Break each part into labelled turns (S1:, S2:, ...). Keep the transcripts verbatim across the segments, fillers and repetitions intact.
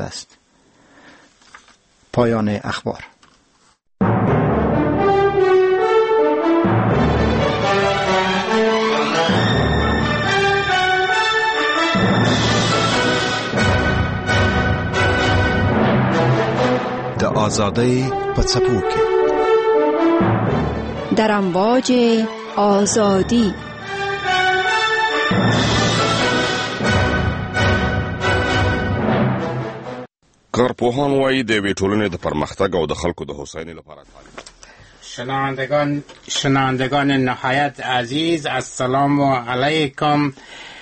S1: است. پایان اخبار.
S2: د آزادۍ په څپو کې
S3: در امواج آزادی.
S4: کارپوهان وایي د یوې ټولنې د پرمختګ او د خلکو د هوساینې لپاره تعلیم.
S5: شنوندگان شنوندگان نهایت عزیز، السلام علیکم.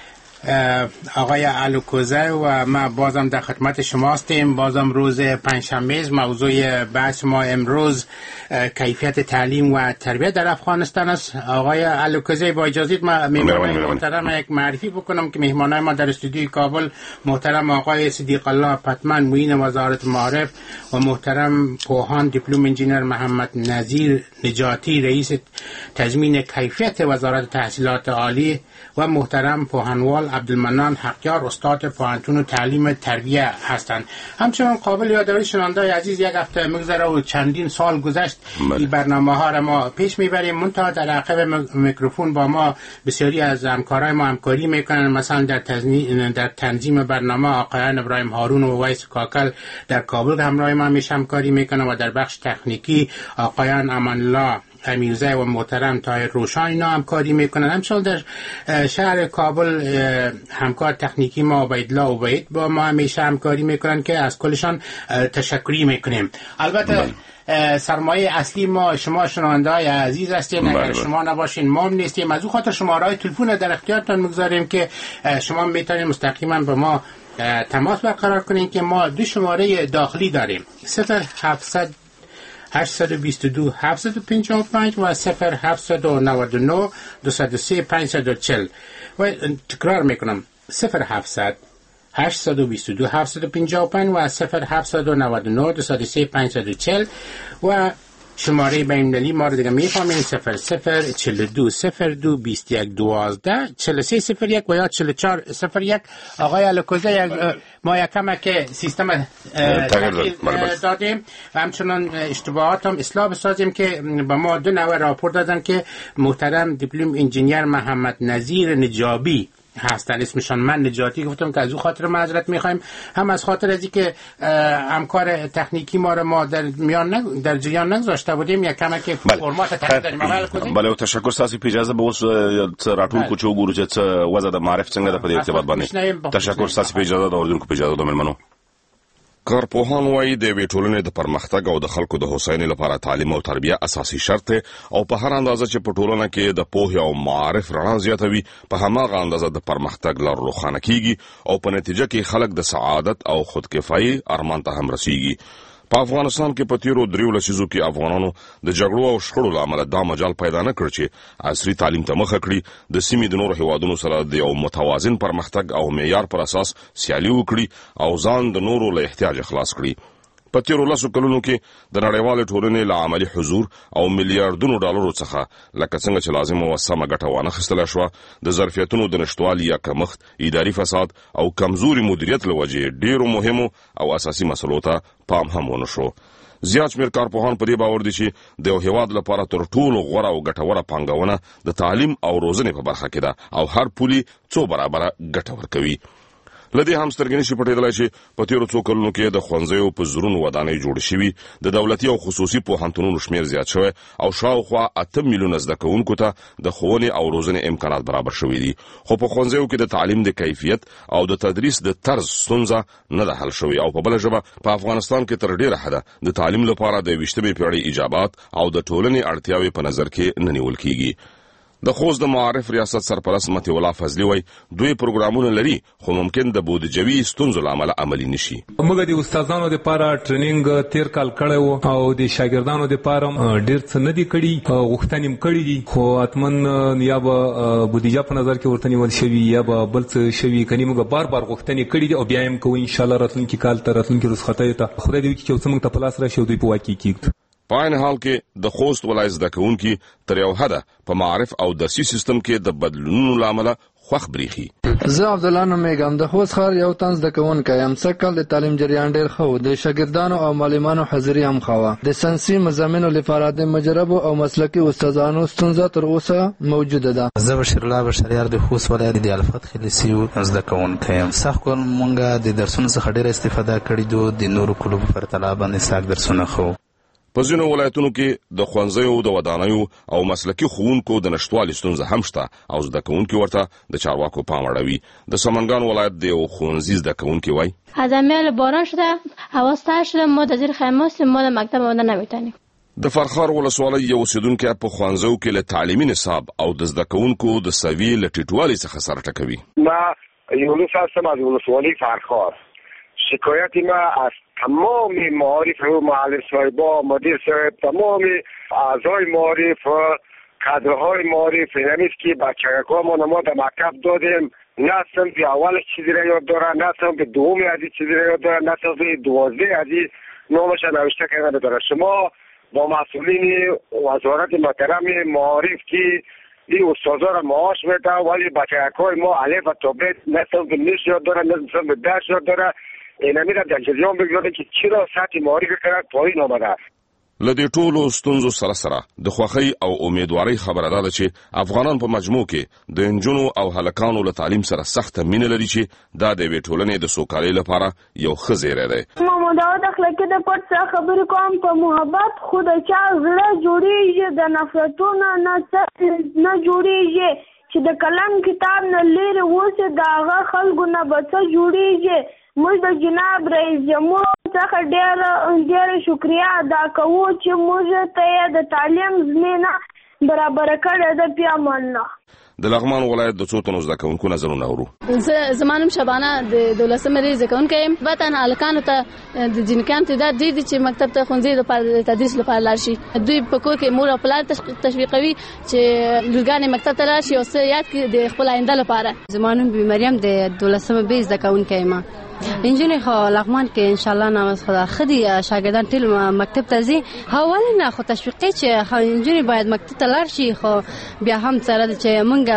S5: آقای الوکوزه و ما بازم در خدمت شما هستیم. بازم روز پنجشنبه. موضوع بحث ما امروز کیفیت تعلیم و تربیت در افغانستان است. آقای الوکوزه با اجازه ما می‌خوایم محترم یک معرفی بکنم که مهمانان ما در استودیوی کابل محترم آقای صدیق الله پتمن معین وزارت معارف و محترم پوهان دیپلم انجینر محمد نذیر نجاتی رئیس تضمین کیفیت وزارت تحصیلات عالی و محترم پوهنوال عبدالمنان حقیار استاد پوهنتون و تعلیم تربیه هستند. همچنان قابل یادآوری شنوندگان عزیز یک هفته میگذره و چندین سال گذشت این برنامه ها را ما پیش میبریم. منتها در عقب میکروفون با ما بسیاری از همکارای ما همکاری میکنن. مثلا در تنظیم در تنظیم برنامه آقایان ابراهیم هارون و ویس کاکل در کابل همراه ما میش همکاری میکنن و در بخش تکنیکی آقایان امان الله امیرزای و محترم طاهر روشن اینا همکاری میکنن. همچنان در شهر کابل همکار تکنیکی ما عبیدالله عبید با ما همیشه همکاری میکنن که از کلشان تشکری میکنیم. البته سرمایه اصلی ما شما شنونده‌های عزیز هستین. اگر شما نباشین ما هم نیستیم. از اون خاطر شماره‌های تلفن در اختیارتان میگذاریم که شما میتونید مستقیما با ما تماس برقرار کنین که ما دو شماره داخلی داریم: صفر هفتصد هشتصد و بیست و دو هفتصد و پنجاه و پنج و صفر هفتصد و نود و نه دویست و سه پانصد و چهل. و تکرار میکنم: صفر هفتصد هشتصد و بیست و دو هفتصد و پنجاه و پنج و صفر هفتصد و نود و نه دویست و سه پانصد و چهل. و شماره بین‌المللی ما رو دیگه میفهمین: صفر صفر چهل و دو صفر دو بیست و یک دوازده چهل و سه صفر یک و یا چهل و چهار صفر یک. آقای الوکوزه ما یکم که سیستم تغییر دادیم و همچنان اشتباهات هم اصلاح بسازیم که با ما دو نوع راپور دادن که محترم دیپلم انجینیر محمد نذیر نجابی هستن. اسمشان من نجاتی گفتم که از او خاطر معذرت میخوایم، هم از خاطر از اینکه همکار تکنیکی ما رو ما در میان در جریان نگذاشته بودیم یک کمی که فرمات تغییر دادیم.
S4: بله، تشکر. تاسو په اجازه به اوس راټول کو چې وګورو چې څه وضع د معرف څنګه ده په دې ارتباط باندې. تشکر. تاسو په اجازه د اوردونکو په اجازه د ملمنو. کارپوهان وایي د یوې ټولنې د پرمختګ او د خلکو د هوساینې لپاره تعلیم او تربیه اساسي شرط دی او په هر اندازه چې په ټولنه کې د پوهې او معارف رڼا زیاتوي په هماغه اندازه د پرمختګ لار روښانه کیږي او په نتیجه کې خلک د سعادت او خودکفایي ارمان ته هم رسیږي. په افغانستان کې په تیرو دریو لسیزو کې افغانانو د جګړو او شخړو له امله دا مجال پیدا نه کړ چې عصري تعلیم ته مخه کړي، د سیمې د نورو هیوادونو سره د یو متوازن پرمختګ او معیار پر اساس سیالي وکړي او ځان د نورو له احتیاج خلاص کړي. په تیرو لسو کلونو کې د نړیوالې ټولنې له عملي حضور او میلیارډونو ډالرو څخه لکه څنګه چې لازم او سمه ګټه وانخیستله شوه، د ظرفیتونو د نشتوالي یا کمښت، اداري فساد او کمزوري مدیریت له وجې ډیرو مهمو او اساسي مسلو ته پام هم ونه شو. زیات شمېر کارپوهان په دې باور دي چې د یو هیواد لپاره تر ټولو غوره او ګټوره پانګونه د تعلیم او روزنې په برخه کې ده او هر پولي څو برابره ګټه ورکوي. لدې هم سترګې نشي پټېدلی چې په تیرو څو کلونو کې د ښوونځیو په زرونو ودانۍ جوړې شوي، د دولتي او خصوصي پوهنتونونو شمېر زیات شوی او شاوخوا اته میلیونه زده کوونکو ته د ښوونې او روزنې امکانات برابر شوي دي. خو په ښوونځیو کې د تعلیم د کیفیت او د تدریس د طرز ستونزه نه ده حل شوې او په بله ژبه په افغانستان کې تر ډېره حده د تعلیم لپاره د یویشتمې پېړۍ ایجابات او د ټولنې اړتیاوې په نظر کې نه نیول کیږي. د خوست د معارف ریاست سرپرست مطیع الله فضلي وایي دوی پروګرامونه لري خو ممکن د بودیجوي ستونزو له امله عملي نشي.
S6: موږ د استادانو لپاره ټریننګ تیر کال کړی و او د شاګردانو لپاره ډېر څه نه دي کړي، غوښتنې هم کړي دي، خو حتمن یا به بودیجه په نظر کې ورته نیول شوي یا به بل څه شوي. کني موږ بار بار غوښتنې کړي دي او بیا هم کوو انشاءالله راتلونکي کال ته راتلونکي رخصتیو ته خدای دې وکړي چې څه موږ ته په لاس راشي او دوی په واقع کېږدو.
S4: په عین حال کې د خوست ولایت زده کوونکي تر یو حده په معرف او درسي سیستم کې د بدلونونو لامل خوښ بریخي.
S1: زه عبدالله نومېږم. د خوست ښار یو تن زده کوونکی یم. سږکال د تعلیم جریان ډېر ښه و. د شاګردانو او معلمانو حاضري هم ښه وه. د ساینسي مضامینو لپاره د مجربو او مسلکي استادانو ستونزه تر اوسه موجوده ده.
S7: زه بشیرالله بشریار د خوست ولایت د الفتح لیسیو زده کوونکی یم. سږکال موږ د درسونو څخه ډېره استفاده کړې ده. د نورو کلو په پرتله باندې سږ درسونه ښه.
S4: په ځینو ولایتونو کې د ښوونځیو د ودانیو او مسلکي ښوونکو د نشتوالي ستونزه هم شته او زده کوونکي ورته د چارواکو پام اړوي. د سمنګان ولایت د یو ښوونځي زده کوونکي وایي
S8: از امیال باران شده هوا سرد شده ما در زیر خیمه هستیم ما در مکتب آمدن نمیتونیم.
S4: د فرخار ولسوالۍ یو اوسیدونکی په ښوونځیو کې له تعلیمي نصاب او د زده کوونکو د سویې له ټیټوالي څخه سر ټکوي.
S9: ما یونس هستم از ولسوالی فرخار. شکایت ما از تمام معارف و معلم صاحبا مدیر صاحب تمام اعضای معارف و کادرهای معارف این است که بچه‌ها ما ما در مکتب دادیم نه صنف اول چیزی را یاد داره نه صنف دوم از چیزی را یاد داره نه صنف دوازده از نامش نوشته کرده نداره. شما با مسئولین وزارت محترم معارف که این استادا را معاش میده ولی بچه‌های ما الف و تا ب نه صنف نش یاد داره نه صنف درس یاد داره. این امید در جریان بگذاریم که چرا سطح معارف کرد پایین آمده است.
S4: له دې ټولو ستونزو سره سره د خوښۍ او امیدوارۍ خبره ده چې افغانان په مجموع کې د انجونو او هلکانو له تعلیم سره سخته مینه لري چې دا د یوې ټولنې د سوکالۍ لپاره یو ښه زیری دی.
S10: محمد داود اخلاقي د پټ څخه خبرې کوم. په محبت خو د چا زړه جوړېږي د نفرتونو نه نه جوړېږي چې د کلام کتاب نه لرې اوسې د هغه خلکو نه به څه جوړېږي. موږ د جناب رئیس جمهور څخه ډېره ډېره شکریه ادا کوو چې موږ ته یې د تعلیم زمینه برابره کړې ده. په امان الله.
S4: د لغمان ولایت د څو تنو زده کوونکو نظرونه اورو.
S11: زه زما نوم شبانه د دولسمې زده کوونکی یم. وطن هلکانو ته د جنکیانو تعداد ډېر دي چې مکتب ته ښوونځي لپاره تدریس لپاره لاړ شي. دوی په کور کې مور او پلار تشویقوي چې لورګانې مکتب ته لاړ شي او څه یاد کړي د خپل آینده لپاره.
S12: زما نوم مریم د دولسمې ب زده کوونکی یم. انجینر خو لغمان کې ان شاء الله نامه خدا خدي شاګردان ټول مکتب ته ځي. حواله نه خو تشویقي چې انجینر باید مکتب ته لاړ شي. خو بیا هم سره چې مونږ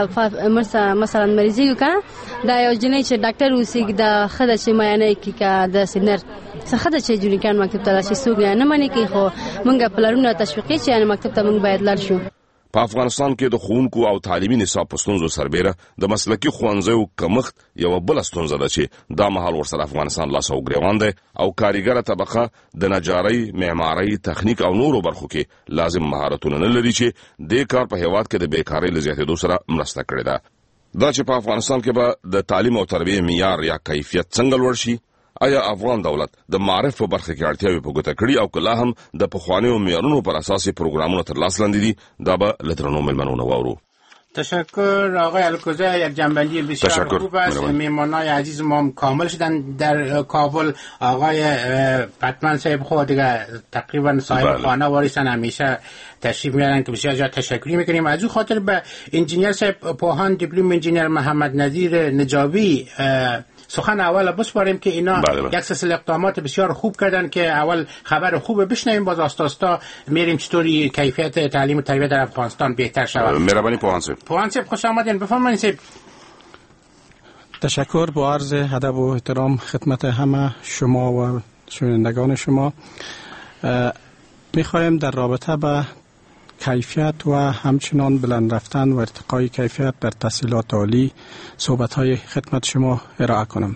S12: مثلا مریضي وکړه دا یو جنې چې ډاکټر وسی د خدای چې معاینه کوي کا د سینر څخه د چې جونیکان مکتب ته راشي سوګ نه مانی کوي. خو مونږ پلرونه تشویقي چې یعنی مکتب ته مونږ باید لاړ شو.
S4: په افغانستان کې د ښوونکو او تعلیمي نصاب په ستونزو سربیره د مسلکي ښوونځیو کمښت یوه بله ستونزه ده چې دا مهال ورسره افغانستان لاس او ګریوان دی او کارګره طبقه د نجارۍ معمارۍ تخنیک او نورو برخو کې لازم مهارتونه نه لري چې دې کار په هیواد کې د بیکارۍ له زیاتېدو سره مرسته کړې ده. دا چې په افغانستان کې به د تعلیم او تربیې معیار یا کیفیت څنګه لوړ شي. آیا افغان دولت د معرف په برخه کې اړتیاوې په ګوته کړي او کله هم د پخوانیو معیارونو پر اساس پروګرامونه تر لاس لاندې دي؟ دا به له درنو مېلمنو واورو.
S5: تشکر آقای الکوزه. یک جنبندی بسیار خوب است. میهمانان عزیز ما کامل شدن در کابل. آقای پتمن صاحب خود دیگه تقریبا صاحب خانه واریسن همیشه تشریف میارن که بسیار زیاد تشکری میکنیم. از او خاطر به انجینیر صاحب پوهان دیپلم انجینیر محمد نذیر نجابی سخن اول بسپاریم که اینا بله بله. یک سلسله اقدامات بسیار خوب کردن که اول خبر خوب بشنویم باز آستا آستا میریم چطوری کیفیت تعلیم و تربیت در افغانستان بهتر شود.
S4: مهربانی پوهان صاحب.
S5: پوهان صاحب خوش آمدین. بفرمایید صاحب.
S13: تشکر با عرض ادب و احترام خدمت همه شما و شنوندگان شما. میخوایم در رابطه با کیفیت و همچنان بلند رفتن و ارتقای کیفیت در تحصیلات عالی صحبت‌های خدمت شما ارائه کنم.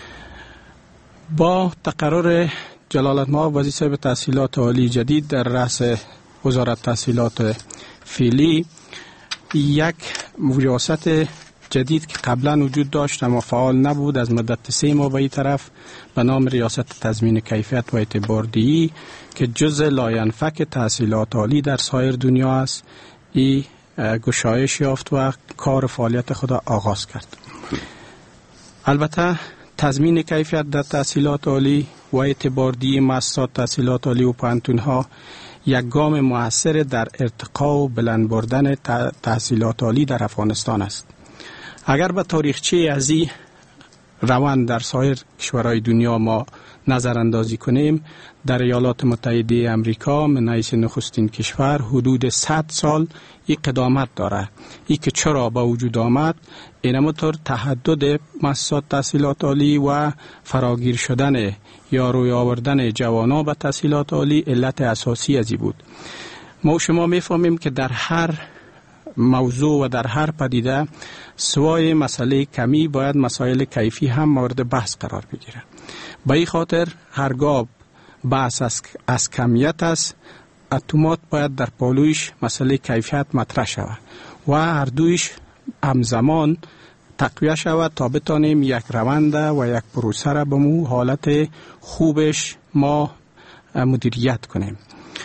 S13: با تقرر جلالت‌مآب وزیر صاحب تحصیلات عالی جدید در رأس وزارت تحصیلات فعلی یک ریاست جدید که قبلا وجود داشت اما فعال نبود از مدت سه ماه به این طرف به نام ریاست تضمین کیفیت و اعتباردهی که جزء لاینفک تحصیلات عالی در سایر دنیا است ای گشایش یافت و کار فعالیت خود آغاز کرد. البته تضمین کیفیت در تحصیلات عالی و اعتباردهی مؤسسات تحصیلات عالی و پوهنتون‌ها یک گام مؤثر در ارتقا و بلند بردن تحصیلات عالی در افغانستان است. اگر به تاریخچه ازی روان در سایر کشورهای دنیا ما نظر اندازی کنیم در ایالات متحده امریکا من حیث نخستین کشور حدود صد سال این قدامت داره. این که چرا با وجود آمد اینمطور تحدد مؤسسات تحصیلات عالی و فراگیر شدن یا روی آوردن جوانان به تحصیلات عالی علت اساسی ازی بود. ما شما میفهمیم که در هر موضوع و در هر پدیده سوای مسئله کمی باید مسائل کیفی هم مورد بحث قرار بگیره. به این خاطر هرگاه بحث از, از کمیت است، اتومات باید در پالویش مسئله کیفیت مطرح شود و هر دویش همزمان تقویه شود تا بتانیم یک روند و یک پروسه را به مو حالت خوبش ما مدیریت کنیم.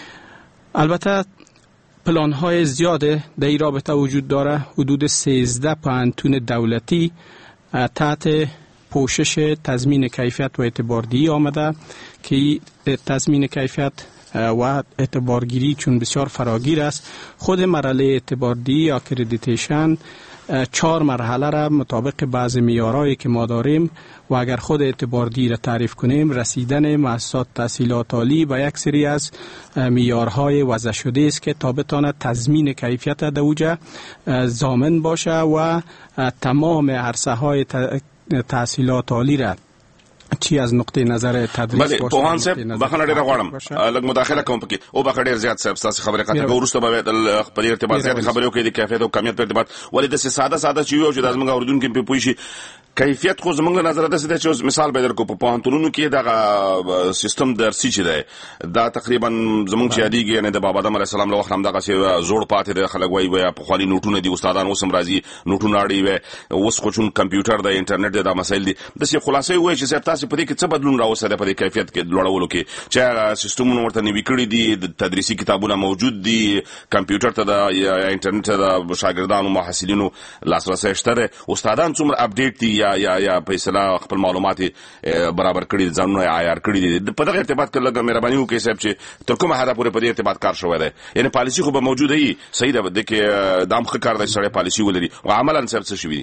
S13: البته پلان های زیاده در این رابطه وجود داره. حدود سیزده پوهنتون دولتی تحت پوشش تضمین کیفیت و اعتباردهی آمده که تضمین کیفیت و اعتبارگیری چون بسیار فراگیر است، خود مرحله اعتباردهی یا اکریدیتیشن چهار مرحله را مطابق بعض معیارهایی که ما داریم و اگر خود اعتباردهی را تعریف کنیم، رسیدن مؤسسات تحصیلات عالی به یک سری از معیارهای وضع شده است که تا بتواند تضمین کیفیت در اوجه ضامن باشه و تمام عرصه‌های تحصیلات عالی را چی از نقطه نظر تدریس
S4: باشه. بله پوهان صاحب بخنه ډیره غواړم لږ مداخله کوم پکې او بخ ډیر زیات صاحب تاسو خبره کاته ورسته به خپل ارتباط زیات خبرو کې د کیفیت او کمیت په ارتباط ولې د ساده ساده چې یو چې د زمونږ اوردونکو په پوي شي کیفیت خو زمونږ نظر ده چې مثال به درکو په پوهنتونونو کې دغه سیستم درسي چې ده دا تقریبا زمونږ چې یادېږي یعنی د بابا آدم علیه السلام له وخت هم دغه زوړ پاتې د خلک وایي وایي په خالي نوټونه دي استادان اوس هم راځي نوټونه اړي وي اوس خو چون کمپیوټر د انټرنیټ د مسایل دي د څه خلاصې وایي چې صاحب تاسو په دې کې څه بدلون راوستل په دې کیفیت کې لوړولو کې چې سیستمونه ورته نوي کړي دي د تدریسي کتابونه موجود دي کمپیوټر ته د انټرنیټ ته د شاګردانو محصلینو لاسرسي شته استادان څومره اپډیټ دي یا یا یا په اصطلاح خپل معلومات برابر کړي ځانونه عیار کړي دي په دغه ارتباط کې لږه مهرباني وکړئ صاحب چې تر کومه حدا پورې په دې ارتباط کار شوی دی یعنی پالیسی خو به موجوده وي صحیح ده د کې دام ښه کار دی سره پالیسی ولري او عملاً صاحب څه شوی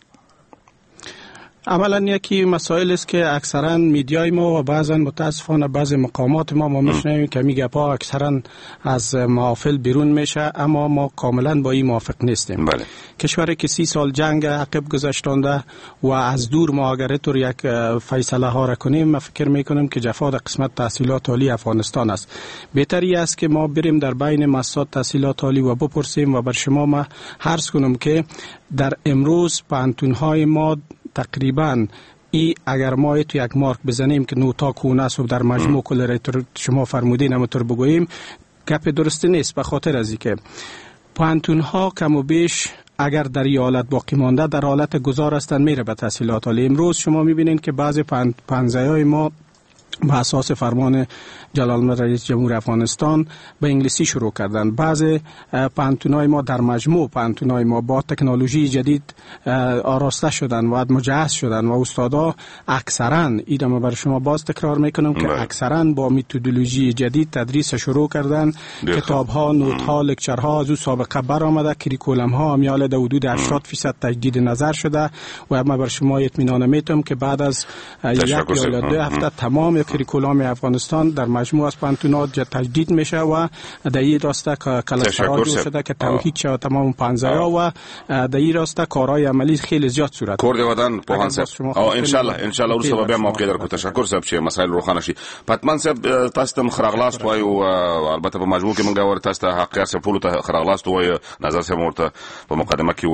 S13: عملا یکی مسائل است که اکثرا میدیای ما و بعضا متاسفانه بعض مقامات ما ما میشنویم که میگه پا اکثرا از محافل بیرون میشه، اما ما کاملا با این موافق نیستیم.
S4: بله.
S13: کشوری که سی سال جنگ عقب گذاشتانده و از دور ما اگر طور یک فیصله ها را کنیم، ما فکر میکنیم که جفا در قسمت تحصیلات عالی افغانستان است. بهتری است که ما بریم در بین مؤسسات تحصیلات عالی و بپرسیم و بر شما ما عرض کنم که در امروز پانتونهای ما تقریبا ای اگر ما تو یک مارک بزنیم که نوتا کونه است و در مجموع کل شما فرمودین همونطور بگوییم گپ درست نیست، به خاطر از اینکه پانتون ها کم و بیش اگر در این حالت باقی مانده در حالت گذار هستند میره به تحصیلات عالی. امروز شما میبینین که بعضی پنزه های ما به اساس فرمان جلال رئیس جمهور افغانستان به انگلیسی شروع کردن. بعضی پانتونای ما در مجموع پانتونای ما با تکنولوژی جدید آراسته شدن و مجهز شدن و استادا اکثرا ایدم بر شما باز تکرار میکنم که اکثرا با متدولوژی جدید تدریس شروع کردن. کتاب ها، نوت ها، لکچر ها از او سابقه برآمده، کریکولم ها امیال در حدود هشتاد درصد تجدید نظر شده و ما بر شما اطمینان میتم که بعد از یک یا دو هفته تمام کریکولم افغانستان در مجموع از پانتونات تجدید میشه و در این راسته کلاس شده که توحید شد تمام پنزه و در این راسته کارهای عملی خیلی زیاد صورت
S4: کورد ودان پوهان صاحب او ان شاء الله ان شاء الله ورسره به موقع درکو تشکر صاحب چې مسائل روښانه شي. پتمن صاحب تاسو ته خراغلاست وای او البته په مجموع کې موږ ور تاسو ته حقیقت صاحب ټول ته خراغلاست وای نظر صاحب ورته په مقدمه کې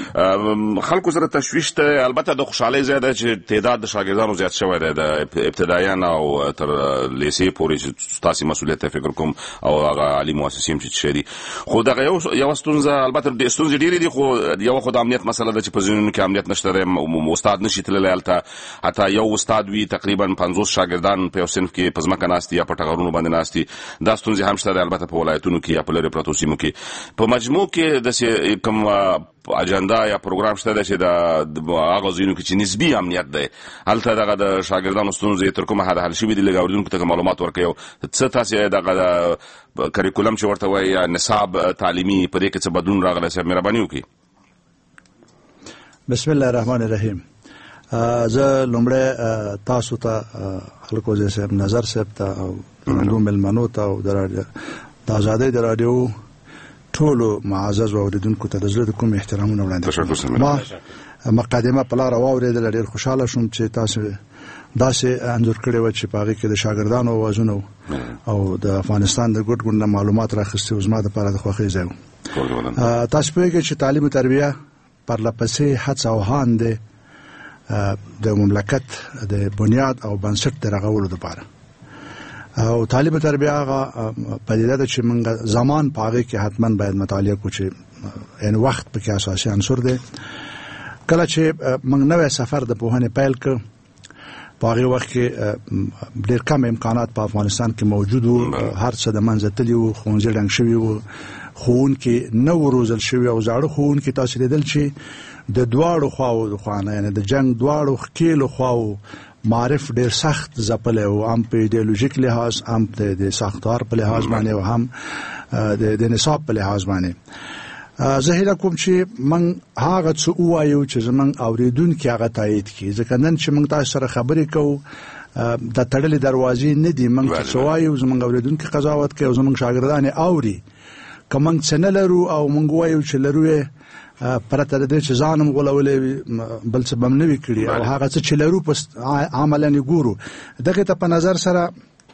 S4: ویل خلکو سره تشویش ته البته د خوشحالي زیاده چې تعداد د شاګردانو زیات شوی دی د ابتدایان او تر لیسې پورې چې تاسو مسؤلیت فکر کوم او هغه عالی مؤسسین چې شری خو دغه یو یو ستونزه البته د ستونزې ډیرې دي خو یو خو د امنیت مسله ده چې په ځینو کې امنیت نشته، استاد نشي تللی هلته، حتی یو استاد وي تقریبا پنځوس شاګردان په یو صنف کې په ځمکه ناستي یا په ټغرونو باندې ناستي. دا ستونزې هم شته البته په ولایتونو کې یا په لرې پرتو سیمو کې. په مجموع کې داسې کوم اجنډا یا پروګرام شته چې د هغه ځینو کې چې نسبي امنیت دی هلته دغه د شاګردانو ستونزې تر کومه حده حل شوي دي لږ اورېدونکو ته معلومات ورکوي څه تاسې دغه د کریکولم چې ورته وایي یا نصاب تعلیمي په دې کې څه بدلون راغلی صاحب مهرباني وکړي.
S14: بسم الله الرحمن الرحیم. زه لومړی تاسو ته الکوزی صاحب نظر صاحب ته او نو ملمنو ته او د آزادۍ د رادیو ټولو معزز اوریدونکو ته د زړه کوم احترامونه وړاندې کوم. ما مقدمه په لار واورېدل، ډېر خوشاله شوم چې تاسو داسې انځور کړی و چې په هغې کې د شاګردانو اوازونه او د افغانستان د ګوټ ګوټ نه معلومات راخیستي و. زما دپاره د خوښۍ ځای و. تاسو پوهېږئ چې تعلیم و تربیه پرلپسې هڅه او هان دی د مملکت د بنیاد او بنسټ د رغولو دپاره. او تعلیم و تربیه هغه پدیده ده چې موږ زمان په هغې کې حتما باید مطالعه کړو چې یعنې وخت پکې اساسي عنصر دی. کله چې موږ نوی سفر د پوهنې پیل کړ، په هغې وخت کې ډېر کم امکانات په افغانستان کې موجود وو، هر څه د منځه تللي وو، ښوونځي ډنګ شوي وو، ښوونکي نه وو روزل شوي او زاړه ښوونکي تاسو لیدل چې د دواړو خواو د خوا نه یعنې د جنګ دواړو ښکېلو خواو معرف ډېر سخت ځپلی و، هم په ایډیالوژیک لحاظ، هم د ساختار په لحاظ باندې او هم د نصاب په لحاظ باندې. زه هیله کوم چې موږ هغه څه ووایو چې زموږ اورېدونکي هغه تایید کړي، ځکه نن چې موږ تاسو سره خبرې کوو د تړلې دروازې نه دي. موږ چې څه وایو زموږ اورېدونکي قضاوت کوي او زموږ شاګردان یې اوري. که موږ څه نه لرو او موږ ووایو چې لرو یې پرته د دې چې ځان هم غولولی وي بل څه به هم نه وي کړي او هغه څه چې لرو په عملا یې ګورو. دغې ته په نظر سره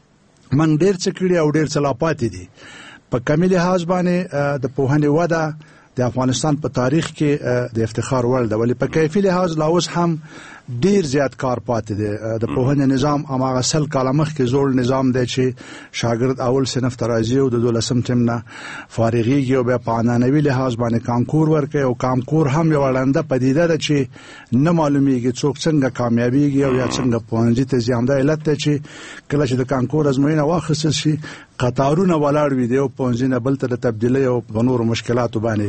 S14: موږ ډېر څه کړي او ډېر څه لا پاتې دي. په کمی لحاظ باندې د پوهنې وده د افغانستان په تاریخ کې د افتخار وړ ده، ولې په کیفي لحاظ لا اوس هم ډیر زیات کار پاتې دی. د پوهنې نظام هماغه سل کاله مخکې زوړ نظام دی چې شاګرد اول صنف ته راځي او د دولسم ټرم نه فارغېږي او بیا په عنعنوي لحاظ باندې کانکور ورکوي او کانکور هم یوه ړنده پدیده ده چې نه معلومیږي څوک څنګه کامیابیږي او یا څنګه پوهنځي ته ځي. همدا علت دی چې کله چې د کانکور ازموینه واخیستل شي قطارونه ولاړ وي د یو پوهنځي نه بل ته د تبدیلۍ او په نورو مشکلاتو باندې.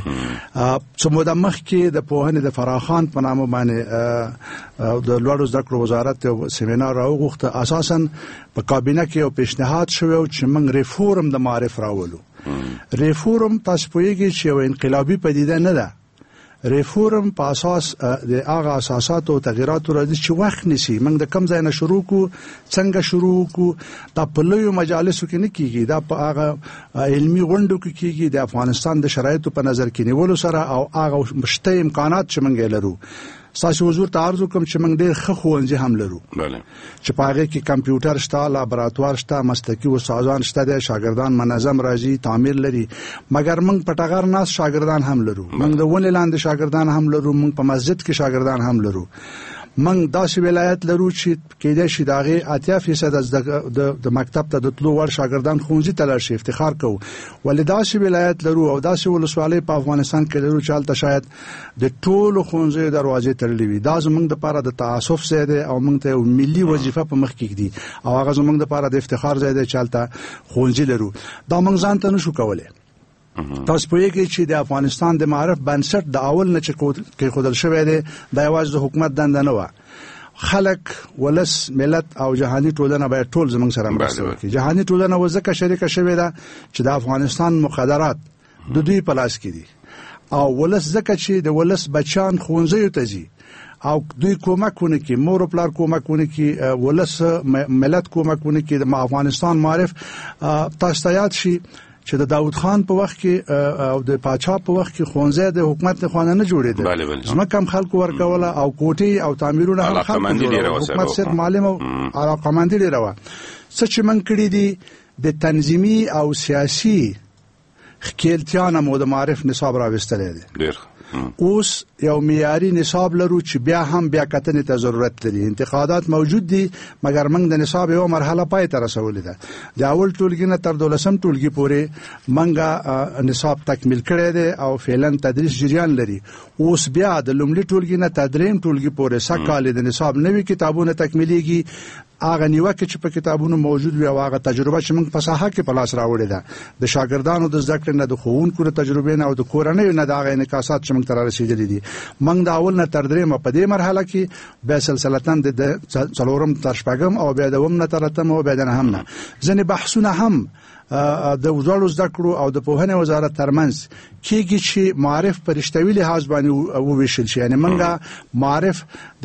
S14: څه موده مخکې د پوهنې د فراخان په نامه باندې د لوړو زده کړو وزارت یو سیمینار راوغوښته، اساسا په کابینه کې یو پیشنهاد شوی و چې موږ ریفورم د معرف راولو. ریفورم تاسو پوهېږئ چې یو انقلابي پدیده نه ده. ریفورم په اساس د هغه اساساتو او تغییراتو راځي چې وخت نیسي. موږ د کم ځای نه شروع کړو، څنګه شروع کړو، دا په لویو مجالسو کې نه کېږي، دا په هغه علمي غونډو کې کېږي د افغانستان د شرایطو په نظر کې نیولو سره او هغه شته امکانات چې موږ یې لرو. ستاسو حضور ته عرض وکړم چې موږ ډېر ښه ښوونځي هم لرو چې په هغې کې کمپیوټر شته، لابراتوار شته، مسلکي استادان شته دی، شاګردان منظم راځي، تعمیر لري. مګر موږ په ټغر ناست شاګردان هم لرو، موږ د ونې لاندې شاګردان هم لرو، موږ په مسجد کې شاګردان هم لرو. موږ داسې ولایت لرو چې کېدای شي د هغې اتیا فیصده د مکتب ته د تلو وړ شاګردان ښوونځي ته لاړ شي، افتخار کوو. ولې داسې ولایت لرو او داسې ولسوالۍ په افغانستان کې لرو چې هلته شاید د ټولو ښوونځیو دروازې تړلې وي. دا زموږ دپاره د تعصف ځای دی او موږ ته یو ملي وظیفه په مخ کې ږدي او هغه زموږ دپاره د افتخار ځای دی چې هلته ښوونځي لرو. دا موږ ځان ته نشو کولی. تاسو پوهېږئ چې د افغانستان د معرف بنسټ د اول نه چې کېښودل شوی دی دا یوازې د حکومت دنده نه وه. خلک، ولس، ملت او جهاني ټولنه باید ټول زموږ سره مرسته وکړي. جهاني ټولنه و ځکه شریکه شوې ده چې د افغانستان مقدرات د دوی په لاس کې دي او ولس ځکه چې د ولس بچیان ښوونځیو ته ځي او دوی کومک ونه کړي، مور او پلار کومک ونه کړي، ولس ملت کومک ونه کړي. د افغانستان معرف تاسو ته یاد شي چې د داود خان په وخت کې او د پاچا په وخت کې ښوونځی د حکومت لخوا نه جوړېده، ځمکه هم خلکو ورکوله او کوټې او تعمیرونه هم خلکو جوړول. حکومت صرف معلم او علاقمندي ډېره وه. څه چې موږ کړي دي د تنظیمي او سیاسي ښکېلتیا نه مو د معرف نصاب راویستلی دی. اوس یو معیاري نصاب لرو چې بیا هم بیا کتنې ته ضرورت لري. انتقادات موجود دي مګر موږ د نصاب یوه مرحله پای ته رسولې ده. د اول ټولګي نه تر دولسم ټولګي پورې موږ نصاب تکمیل کړی دی او فعلا تدریس جریان لري. اوس بیا د لومړي ټولګي نه تر درېیم ټولګي پورې سږ کال د نصاب نوي کتابونه تکمیلیږي. هغه نیوکه چې په کتابونو موجود وي او هغه تجربه چې موږ په ساحه کې په لاس راوړې ده د شاګردانو د زده کړې نه، د ښوونکو د تجربې نه او د کورنیو نه د هغه انعکاسات چې موږ ته رارسېدلي دي. موږ د اول نه تر درېیمه په دې مرحله کې بیا سلسلتاً د څلورم تر شپږم او بیا د اووم نه تر اتم او بیا د نهم نه ځینې بحثونه هم د وزارت زده کړو او د پوهنې وزارت ترمنځ کېږي چې معارف په رښتوي لحاظ باندې وویشل شي. یعنې موږ معارف د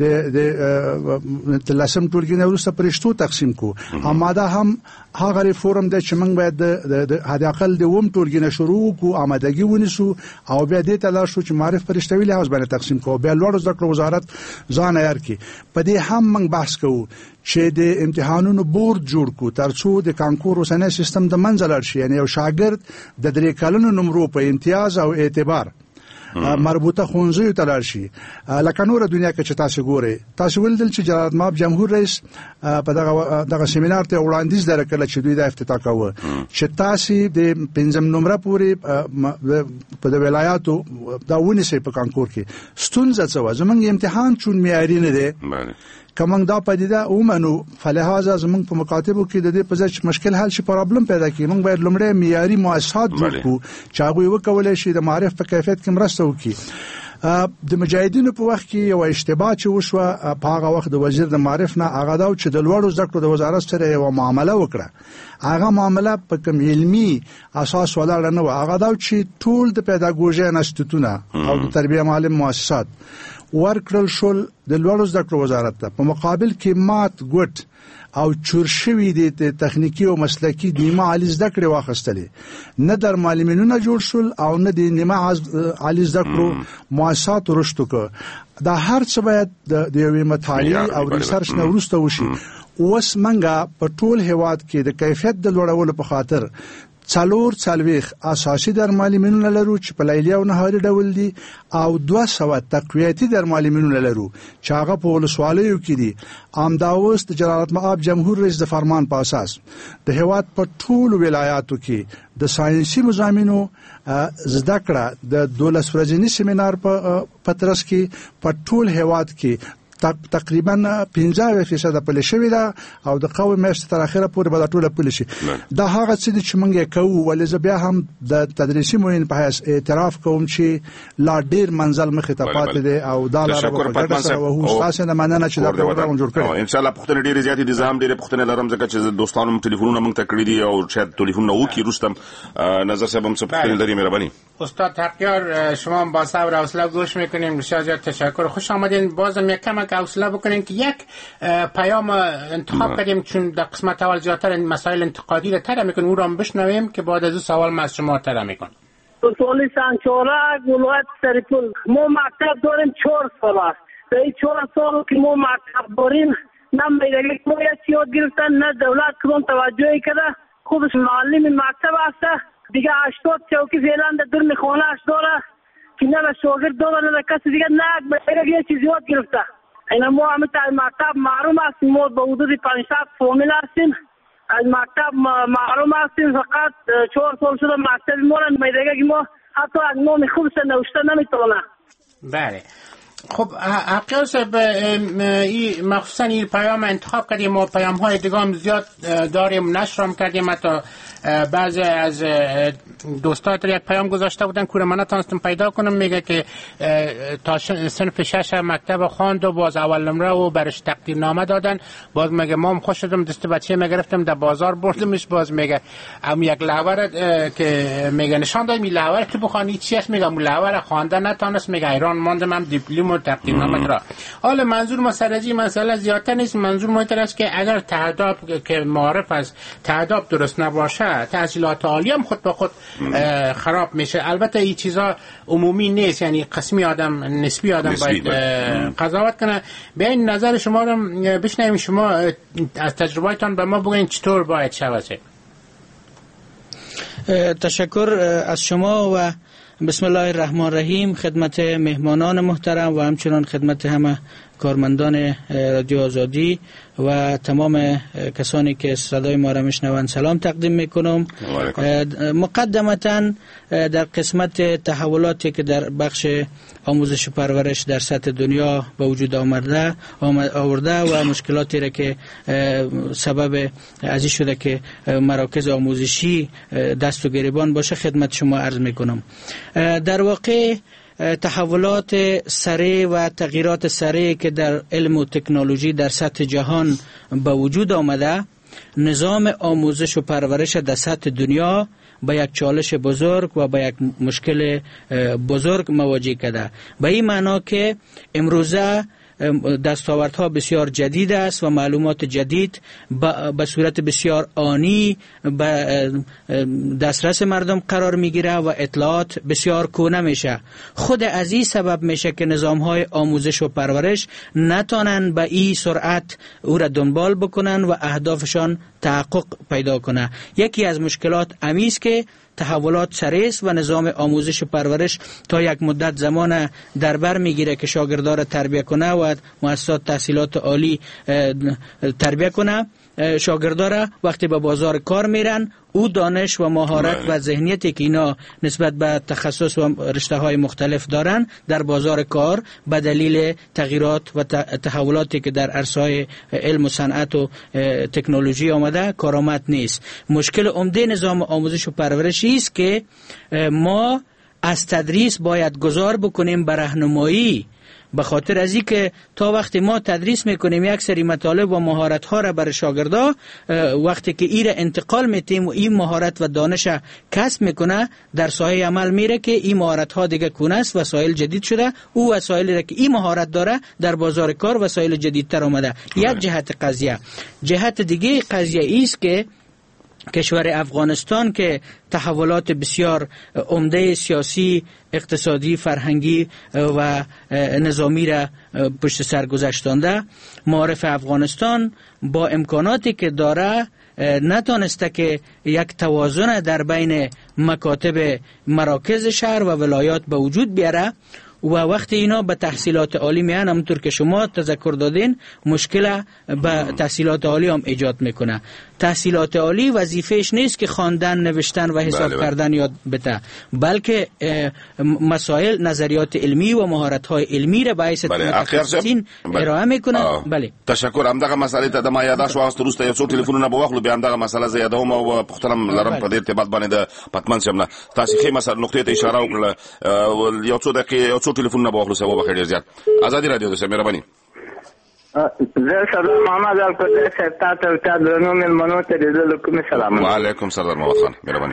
S14: د لسم ټولګي نه وروسته په رښتو تقسیم کو. اماده هم هغه ریفورم دی چې موږ باید د حد اقل د اووم ټولګي نه شروع کو، آمادګي ونیسو او بیا دې ته لاړ شو چې معارف په رښتوي لحاظ باندې تقسیم کو. بیا لوړو زده کړو وزارت ځان عیار کړي. په دې هم موږ بحث کوو چې د امتحانونو بورډ جوړ کو ترڅو د کانکور اوسنی سیستم د منځ لاړ شي. یعنې یو شاګرد د درې کلونو نمرو په امتیاز او اعتبار مربوطه ښوونځیو ته لاړ شي. لکه نوره دنیا کې چې تاسو ګورئ، تاسو ولیدل چې جلال مآب جمهور رئیس په دغه دغه سیمینار ته وړاندیز درکړل چې دوی د افتتاح کوي چې تاسو د پنځم نمره پورې په د ولایاتو دا ونیسئ په کانکور کې. ستونزه څه وه؟ زموږ امتحان چون معیاري نه دی. که موږ دا پدیده ومنو فلهذا زموږ په مکاتبو کې د دې په ځای چې مشکل حل شي پرابلم پیدا کړي، موږ باید لومړی معیاري مؤسسات جوړ کړو چې هغوی وکولی شي د معارف په کیفیت کې مرسته وکړي. د مجاهدینو په وخت کې یو اشتباه چې وشوه په هغه وخت د وزیر د معارف نه هغه دا چې د لوړو زده کړو د وزارت سره یوه معامله وکړه. هغه معامله په کوم علمي اساس ولاړه نه وه. هغه دا چې ټول د پیداګوژي انسټیټونه او د تربیه معلم مؤسسات ورکړل شول د لوړو زده کړو وزارت ته، په مقابل کې مات ګوټ او چور شوي د تخنیکی او مسلکی نیمه عالی زده کړې واخیستلې. نه در معلمینونه جوړ شول او نه د نیمه عالی زده کړو مؤسسات رشد وکړ. دا هر څه باید د یوې مطالعې او ریسرچ نه وروسته وشي. اوس منګه په ټول هیواد کې د کیفیت د لوړولو په خاطر څلور څلوېښت اساسي درمعلمینونه لرو چې په لیلي او نهاري ډول دي او دوه سوه تقویتي درمعلمینونه لرو چې هغه په ولسوالیو کې دي. همدا اوس د جلال مآب جمهور رئیس د فرمان په اساس د هیواد په ټولو ولایاتو کې د ساینسي مضامینو زده کړه د دولس ورځني سیمینار په ترڅ کې په ټول هیواد کې تقریبا پنځه فیصد پلي شوې ده او د قوي میاشتې تر اخره پورې به دا ټوله پلي شي. دا هغه څه دي چې موږ یې کوو، ولې زه بیا هم د تدریسي معین په حیث اعتراف کوم چې لا ډېر منزل مخې ته پاتې دی او دا لاره به په ګډه سره وهو. ستاسې نه مننه چې دا پروګرام جوړ کړی.
S4: انشاءالله پوښتنې ډېرې زیاتې دي. زه هم ډېرې پوښتنې لرم ځکه چې دوستانو هم ټلیفونونه موږ ته کړي دي او شاید ټلیفونونه وکړي وروسته. نظر صاحب هم څه پوښتنې لري؟ مهرباني.
S5: استاد حقیار، شما با صبر و حوصله گوش میکنیم. بسیار زیاد تشکر. خوش آمدین. بازم یک کمک حوصله بکنین که یک پیام انتخاب کردیم چون در قسمت اول زیادتر مسائل انتقادی را طرح میکنیم، او را هم بشنویم که بعد از او سوال ما از شما طرح میکنیم.
S15: سوالی سنچورک ولایت سرپل ما مکتب داریم چهار سال است. در این چهار سال که ما مکتب داریم نه میدگی ما یک یاد گرفتن نه دولت کدام توجهی کرده. خوبش معلم مکتب است دیگه هشتاد چوکی فعلا در دور میخوانه اش داره که نه به شاگرد داره نه کسی دیگه نه به یه چیزی یاد گرفته. اینا ما همه تا مکتب معلوم هستیم، ما به حدود پنج صد فامیل هستیم، از مکتب معلوم هستیم. فقط چهار سال شده مکتب ما را میدگه که ما حتی از نام خوبش نوشته نمیتونه.
S5: بله. خب حقیقت صاحب، مخصوصا این پیام انتخاب کردیم و پیام های دیگه هم زیاد داریم، نشر هم کردیم. حتی بعضی از دوستات یک پیام گذاشته بودن که من نتونستم پیدا کنم، میگه که تا صنف شش مکتب خواند و باز اول نمره و برش تقدیرنامه دادن. باز میگه مام خوش شدم دست بچه میگرفتم در بازار بردمش. باز میگه ام یک لهور که میگه نشان داد می لهور تو بخوانی چی است، میگه ام لهور خوانده نتونست، میگه ایران ماندم هم دیپلم و تقدیرنامه را. حالا منظور ما سر از این مسئله زیادتر نیست. منظور ما است که اگر تهداب که معارف است تهداب درست نباشه تحصیلات عالی هم خود به خود خراب میشه. البته این چیزا عمومی نیست، یعنی قسمی آدم نسبی آدم باید قضاوت کنه. به این نظر شما رو بشنویم. شما از تجربه‌تان به ما بگین چطور باید شود.
S16: تشکر از شما و بسم الله الرحمن الرحیم. خدمت مهمانان محترم و همچنان خدمت همه کارمندان رادیو آزادی و تمام کسانی که صدای ما را میشنوند سلام تقدیم میکنم. مقدمتا در قسمت تحولاتی که در بخش آموزش و پرورش در سطح دنیا به وجود آمده آورده و مشکلاتی را که سبب ازی شده که مراکز آموزشی دست و گریبان باشه خدمت شما عرض میکنم. در واقع تحولات سریع و تغییرات سریع که در علم و تکنولوژی در سطح جهان به وجود آمده نظام آموزش و پرورش در سطح دنیا با یک چالش بزرگ و با یک مشکل بزرگ مواجه کرده. به این معنا که امروزه دستاوردها بسیار جدید است و معلومات جدید به صورت بسیار آنی به دسترس مردم قرار میگیره و اطلاعات بسیار کهنه میشه. خود از این سبب میشه که نظامهای آموزش و پرورش نتونن به این سرعت او را دنبال بکنن و اهدافشان تحقق پیدا کنه. یکی از مشکلات امیست که تحولات سریع است و نظام آموزش و پرورش تا یک مدت زمان در بر میگیره که شاگردان را تربیت کنه و مؤسسات تحصیلات عالی تربیت کنه. شاگردان را وقتی به بازار کار میرن او دانش و مهارت و ذهنیتی که اینا نسبت به تخصص و رشته های مختلف دارن در بازار کار به دلیل تغییرات و تحولاتی که در عرصه علم و صنعت و تکنولوژی آمده کارآمد نیست. مشکل عمده نظام آموزش و پرورش است که ما از تدریس باید گذار بکنیم به راهنمایی، به خاطر از این که تا وقتی ما تدریس میکنیم یک سری مطالب و مهارت ها را برای شاگردا، وقتی که این را انتقال میتیم و این مهارت و دانش کسب میکنه در ساحه عمل میره که این مهارت ها دیگه کونه است، وسایل جدید شده، او وسایلی را که این مهارت داره در بازار کار وسایل جدیدتر آمده. یک جهت قضیه. جهت دیگه قضیه است که کشور افغانستان که تحولات بسیار عمده سیاسی، اقتصادی، فرهنگی و نظامی را پشت سر گذاشتانده، معارف افغانستان با امکاناتی که داره نتانسته که یک توازن در بین مکاتب مراکز شهر و ولایات به وجود بیاره و وقتی اینا به تحصیلات عالی میان، همونطور که شما تذکر دادین، مشکل به تحصیلات عالی هم ایجاد میکنه. تحصیلات عالی وظیفهش نیست که خواندن، نوشتن و حساب بله کردن یاد بده، بلکه مسائل، نظریات علمی و مهارت‌های علمی را باعث متخصصین ارائه میکنه. بله
S4: تشکر. همدغه مسئله ته د ما یاداش واست روسته یو څو ټلیفونونه به واخلو، بیا همدغه مسئله زیاده هم او پختنم لرم په دې ارتباط باندې د پتمن شمنه تاسو خې مسله نقطې ته اشاره وکړه. یو څو دقیقې یو څو ټلیفونونه به واخلو سبا به خیر زیات. ازادي رادیو د مهرباني
S15: زه سلام محمد القدس صاحب ته ته درنو ملمنو ته د کوم سلام.
S4: وعلیکم سلام محمد خان مهرباني.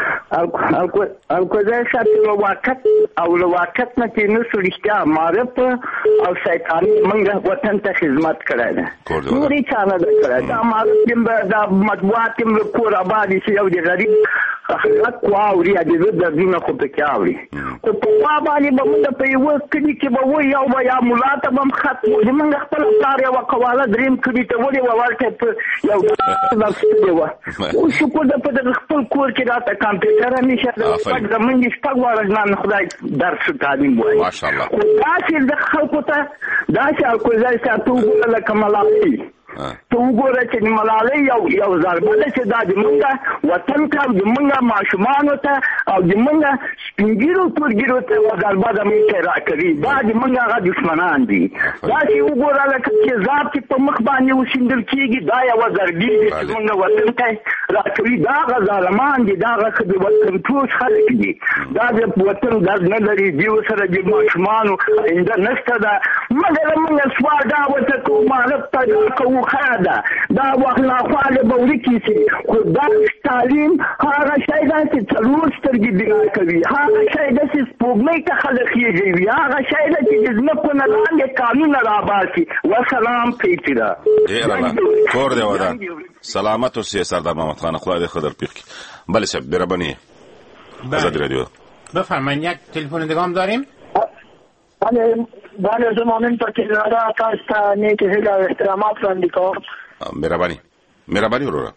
S15: القدس صاحب وقت او وقت نه چې نو سړيشتیا معرف او شیطانی موږ وطن ته خدمت کړای ده. نوري چانه ده کړای دا معرف د مطبوعات کې کور آباد شي او د غریب خلک واوري د د دینه خو ته کاوري او په باندې به موږ په یو کلی کې به و یو به یا مولاته بم خط موږ خپل کار یو قواله دریم کلی ته ولې ورته یو د و او شکر د په خپل کور کې راته کمپیوټر نشه د زمونږ شپږ ورځ نه خدای درس تعلیم وایي ماشاءالله. دا چې د خلکو ته دا چې الکوزای ساتو لکه ملالي ته وګوره چې ملالۍ یو یو ضربه ده چې دا د موږ وطن ته او د موږ ماشومانو ته او د موږ سپینګیرو تورګیرو ته یوه ضربه ده موږ ته راکوي. دا د موږ هغه دښمنان دي. دا چې وګوره لکه تیزاب چې په مخ باندې وشیندل کېږي دا یوه ضربې دي چې موږ وطن ته راکوي. دا هغه ظالمان دي، دا هغه د وطن ټول خلک دي. دا د وطن درد نه لري، دوی ورسره د ماشومانو آینده نشته ده. مګر موږ سوال دا ورته کوو معرف ته دا کوو خیر ده، دا وخت ناخواله به ورکې شي، خو دا تعلیم هغه شی ده چې څلور سترګې بنا کوي، هغه شی ده چې سپوږمۍ ته خلک خېږوي، هغه شی ده چې د ځمکو نه لاندې قانونه راباسي. وسلام پیچې ده.
S4: ډېره کور دی ودان. سلامت اوسې سردار محمد خان، خدای دې ښه در پېښ کړي. بله صاحب مهرباني. ازادي رادیو
S5: بفرمایید. یک تلفن دیگه هم داریم.
S17: بله بله زه مؤمن پر کینادا تاسو ته نیک هیله او احترامات وړاندې کوم.
S4: مهرباني مهرباني وروره.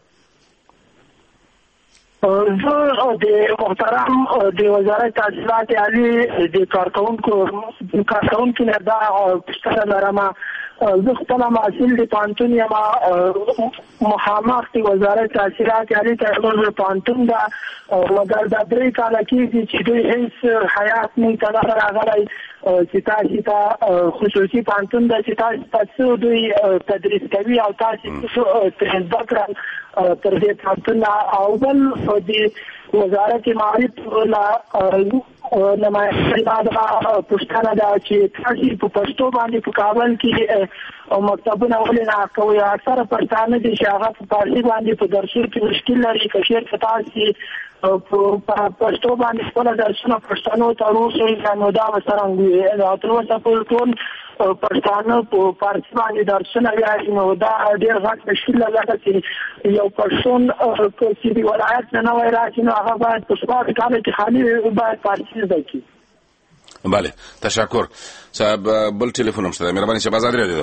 S17: زه د محترم د وزارت تحصیلات عالی د کارکوونکو کارکوونکو نه دا پوښتنه لرم. زه خپله محصل د پوهنتون یم، مخامخ د وزارت تحصیلات عالی ته زموږ پوهنتون ده او دا درې کاله کېږي چې دوی هېڅ حیات موږ ته نه راغلی چې تاسې ته خصوصي پوهنتون ده چې تاسې ته څه دوی تدریس کوي او تاسې څه ترې زده کړل تر دې پوهنتون نه. او بل د وزارت معارف له نمایندګۍ دا پوښتنه ده چې تاسو په پښتو باندې په کابل کې او مکتبونه ولې نه کوي؟ اکثره پښتانه دي چې هغه په فارسي باندې په درسونو کې مشکل لري. که چېرته تاسو په پښتو باندې خپل درسونه پښتنو ته وروسئ نو دا به څرنګه وي؟ دا تر اوسه پورې ټول پښتانه په فارسي باندې درسونه وایي نو دا ډېر غټ مشکل لکه چې یو پښتون چې د ولایت نه نوی راشي نو هغه باید په شپږ کاله کې خالي باید فارسي زده کړي.
S4: بله تشکر صاحب. بل ټلیفون هم شته. مهرباني شهباز ازادي راډیو.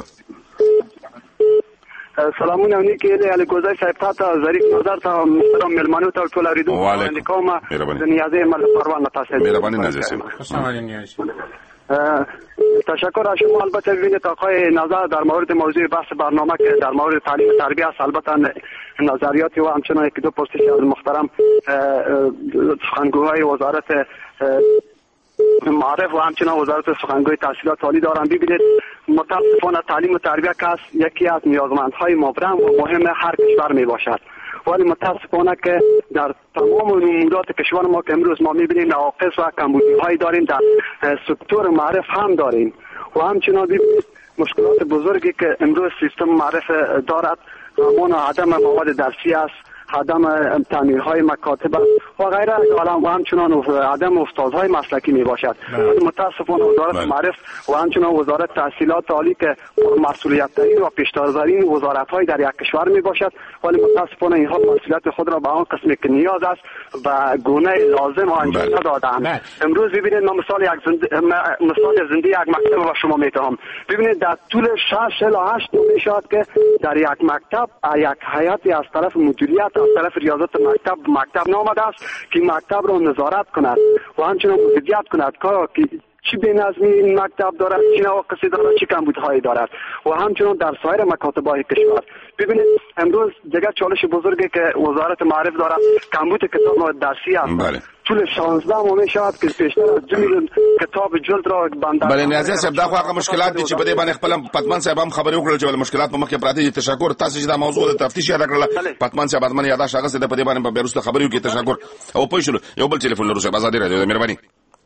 S18: سلامونه نیکې له الکوزای صاحب ته ظریف نظر ته محترم ملمنو ته ټول اوریدونکو باندې کومه د نیازه مل پروانه تاسو
S4: مهرباني نازل صاحب.
S18: تشکر از شما. البته ببینید آقای نظر در مورد موضوع بحث برنامه که در مورد تعلیم و تربیت است، البته نظریاتی و همچنان یک دو پرسش از محترم سخنگوهای وزارت معارف و همچنان وزارت سخنگوی تحصیلات عالی دارن. ببینید متاسفانه تعلیم و تربیت که یکی از نیازمندهای مبرم و مهم هر کشور می باشد، ولی متاسفانه که در تمام نمودات کشور ما که امروز ما میبینیم نواقص و کمبودی‌هایی داریم، در سکتور معرف هم داریم و همچنان ببینید مشکلات بزرگی که امروز سیستم معرف دارد همون عدم مواد درسی است، عدم تعمیرهای مکاتب و غیره و همچنان عدم استادهای مسلکی می باشد. متاسفانه وزارت معرف و همچنان وزارت تحصیلات عالی که مسئولیت ترین و پیشتازترین وزارت های در یک کشور می باشد، ولی متاسفانه اینها مسئولیت خود را به آن قسمی که نیاز است و گونه لازم انجام ندادند. امروز ببینید ما مثال یک زنده مثال زنده یک مکتب با شما میتهم. ببینید در طول شش الی هشت ماه می شود که در یک مکتب یک هیئتی از طرف مدیریت از طرف ریاضت مکتب مکتب نامده است که مکتب را نظارت کند و همچنان مدیریت کند که چی بی‌نظمی این مکتب دارد، چی نواقصی دارد، چی کمبودهایی دارد و همچنان در سایر مکاتب‌های کشور. ببینید امروز دیگر چالش بزرگی که وزارت معرف دارد کمبود کتاب درسی است. طول شانزده ماه می شود که بیشتر از دو میلیون کتاب جلد را بنده.
S4: بله نیازی صاحب دا خو هغه مشکلات دي چې په دې باندې خپل پتمن صاحب هم خبرې وکړل چې مشکلات په مخ کې پراته دي. تشکر. تاسو چې دا موضوع د تفتیش یاد کړل پتمن صاحب باندې یاد شاګه څه د په دې باندې به وروسته خبرې وکړي. تشکر. او پوه شو یو بل ټلیفون لرو صاحب ازادي راډیو. مهرباني.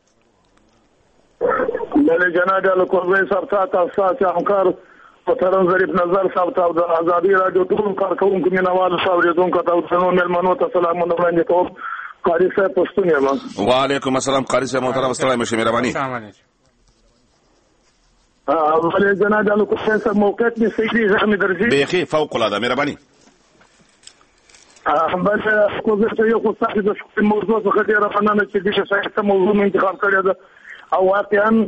S19: بله جناب الکوزای صاحب ته تاسو همکار محترم ظریف نظر صاحب ته د ازادي راډیو ټول کارکونکو مینوال صاحب اوریدونکو ته سلامونه ته سلامونه وړاندې کوم. قاری صاحب پښتون یم.
S4: وعلیکم السلام قاری صاحب محترم السلام علیکم. مهرباني.
S19: بله جناب الکوزای صاحب موقعیت می سیدی زحمت درځي
S4: بیخي فوق العاده. مهرباني.
S19: بس کوزه ته یو څه د موضوع څخه ډیره مننه چې دغه څه موضوع انتخاب کړی ده او واقعا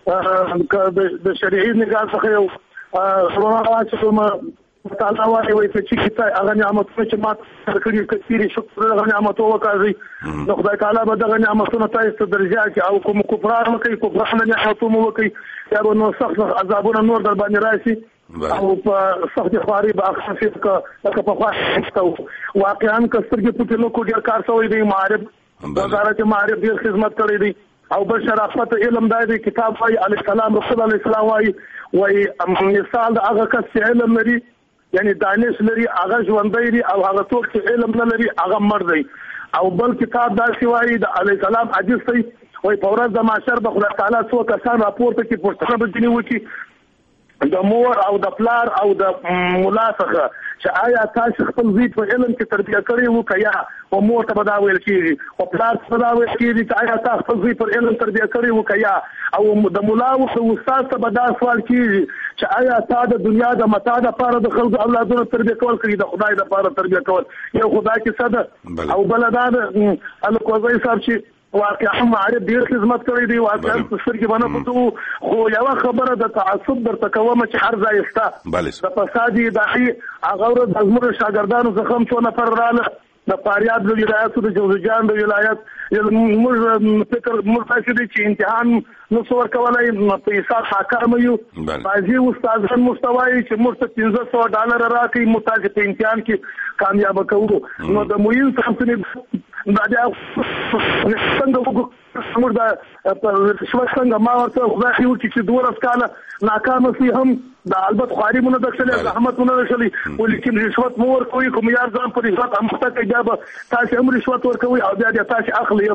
S19: د شرعي نگاه څخه یو ورونه چې کومه تعالی وايي وایي چې کیته هغه نعمتونه چې ما کړی کثیر شکر هغه نعمت وکړي نو خدای تعالی به دغه نعمتونه تاسو درجه کې او کوم کفران کوي کفران نعمتونه وکړي یا نو سخت عذابونه نور در باندې راشي او په سخت خواري به اخفیت کا لکه په خواستو واقعا کسترګې په لو کو ډیر کار سوی دی معرب وزارت معرب ډیر خدمت کړی دی او بل شرافت علم دای کتاب وايي علی السلام رسول الله اسلام وايي وايي مثال هغه کس چې علم لري یعنی دانش لري هغه ژوندۍ دي او هغه څوک چې علم نه لري هغه مړ دی. او بل کتاب دا شوی د علی السلام حدیث دی وايي په ورځ د محشر به خدای تعالی څو کسان راپورته کې پوښتنه به ځنی وکي د مور او د پلار او د مولا څخه چې آیا تاسو خپل ځای په علم کې تربیه کړی وو کیا او مور ته دا ویل کیږي او پلار ته دا ویل کیږي چې آیا تاسو خپل ځای په علم تربیه کړی وو کیا او د مولا او استاد ته دا سوال کیږي چې آیا تاسو د دنیا د متاع لپاره د خلکو اولادونو تربیه کول کړی د خدای لپاره تربیه کول یو خدای کې صد او بل دا الکوزای صاحب چې واقعا معرب ډیر خدمت کړی دی واقعا سترګې باندې پټو خو یو خبره د تعصب درته کوم چې هر ځای استا د فسادي داعي هغه ورځ د زموږ شاګردانو څخه هم څو نفر رااله د فاریاب د ولایتو د جوزجان د ولایت موږ فکر موږ تاسو دي چې امتحان نو څور کولای په حساب حکام یو بازي استادان مستوای چې موږ ته پنځه سوه ډالر راکړي متاجه په امتحان کې کامیاب کوو نو د موین کمپنی دا د څنګه وګورئ موږ د شوه څنګه ما ورته خدای یو چې دوه کاله ناکام شي هم دا البته خواري مونږ دښلې زحمت مونږ دښلې ولیکن رشوت مور کوي کوم یار ځان په رشوت هم ته کې جواب تاسو هم رشوت ورکوي او بیا تاسو اخلي هم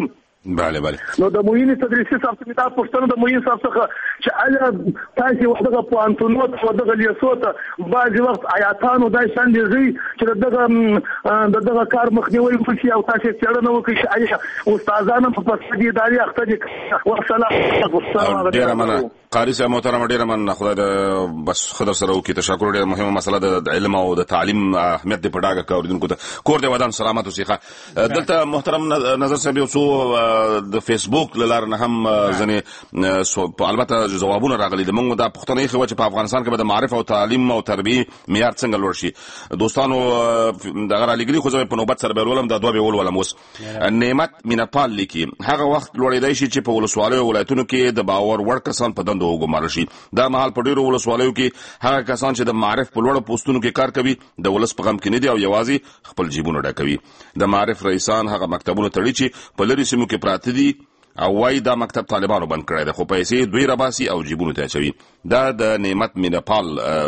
S4: بله بله
S19: نو د موین تدریسي صاحب څخه دا پوښتنه د موین صاحب څخه چې ایا تاسو وخت په انټونوت او دغه لیسوت بعض وخت آیاتانو دای شان دي چې دغه دغه کار مخنیوي وکړي او تاسو څېړنه وکړي چې ایا استادانو په پسدي داري اخته دي والسلام
S4: ډیر مننه قاری صاحب محترم ډیر مننه خدای د بس خدای سره وکړي تشکر ډیر مهمه مسله د علم او د تعلیم اهمیت د پډاګه کوردونکو ته کور دی ودان سلامات اوسېخه دلته محترم نظر صاحب یو څو د فیسبوک لار نه هم ځنې البته جوابونه راغلي د موږ د پښتنې خو چې په افغانستان کې د معرف او تعلیم او تربیه معیار څنګه لوړ شي دوستانو دغه علیګلی خو په نوبت سره بیرولم د دوه بیول ولم اوس نعمت مینپال لیکي هغه وخت لوړېدای شي چې په ولسوالیو ولایتونو کې د باور وړ کسان په دندو وګمارل شي دا مهال په ډیرو ولسوالیو کې هغه کسان چې د معرف په لوړ پوسټونو کې کار کوي د ولس په غم کې نه دي او یوازې خپل جیبونه ډکوي د معرف رئیسان هغه مکتبونه تړي چې په لري سیمو کې پراته دي او وای دا مکتب طالبانو بند کړی دی خو پیسې دوی راباسي او جیبونو ته اچوي دا د نعمت مینپال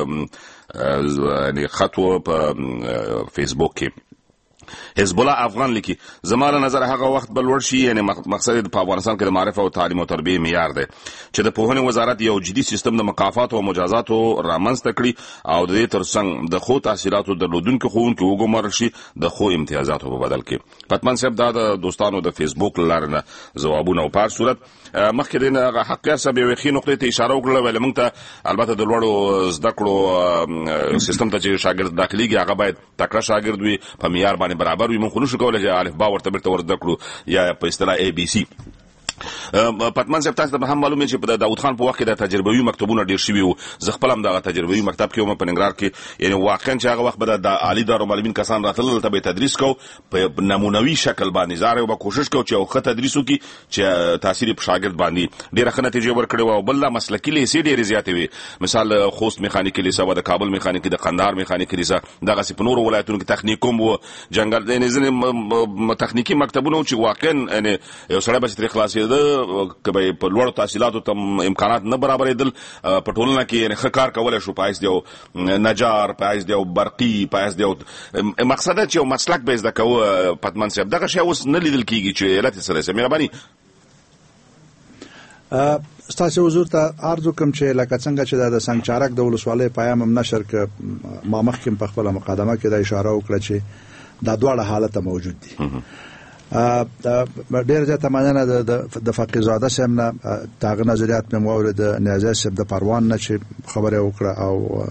S4: خط په فیسبوک کې حزب الله افغان لیکي زماره نظر هغه وخت بل ور شي یعنی مقصد په افغانستان کې د معرفت او تعلیم او تربیه معیار دی چې د پوهنې وزارت یو جدي سیستم د مکافات او مجازات رامنځته کړي او د دې ترڅنګ د خو تحصیلاتو درلودونکو ښوونکو وګمارل شي د خو امتیازاتو په بدل کې پتمن صاحب دا د دوستانو د فیسبوک لارنه ځوابونه او په صورت مخکې د حقیقت سبب یو خې نقطې ته اشاره وکړه ولې موږ ته البته د لوړو زده کړو سیستم ته چې شاګرد داخليږي هغه باید تکړه شاګرد وي په معیار باندې برابر وي موږ خو نشو کولای چې الف با ورته بیرته ورته کړو یا په اصطلاح اي بي سي پتمن صاحب تاسو ته هم معلومه چې په داوود خان په وخت کې د تجربوي مکتبونه ډیر شوي وو زه خپل هم د تجربوي مکتب کې وم په ننګرهار کې یعنی واقعا چې هغه وخت به د عالی دارالمعلمین کسان راتلل ته به تدریس کو په نمونوي شکل باندې زاره او کوشش کو چې او خه تدریس وکي چې تاثیر په شاګرد باندې ډیره ښه نتیجه ورکړي او بل مسلکی لیسې ډیره زیاتې وي مثال خوست میخانیکي لیسه او د کابل میخانیکي د قندهار میخانیکي لیسه دغه سپنور ولایتونو کې تخنیکوم وو جنگل د نظام تخنیکی مکتبونه چې واقعا یعنی یو سره به تر خلاصې ده کبه په لوړو تحصیلاتو تم امکانات نه برابرېدل په ټولنه کې یعنی ښه کار کولای شو پایس دیو نجار پایس دیو برقي پایس دیو مقصد چې یو مسلک به زده کوو پتمن صاحب دغه شی اوس نه لیدل کیږي چې علت سره سم مهرباني
S14: ستاسو حضور ته ارزو کوم چې لکه څنګه چې د سنگچارک د ولسوالۍ پیام هم نشر ک ما مخکې په خپل مقدمه کې د اشاره وکړه چې دا دواړه حالت موجود دي ډېر زیاته مننه د فقيه زاده صاحب نه تاغه نظریات مې مورد نیازه صاحب د پروان نه چې خبره وکړه او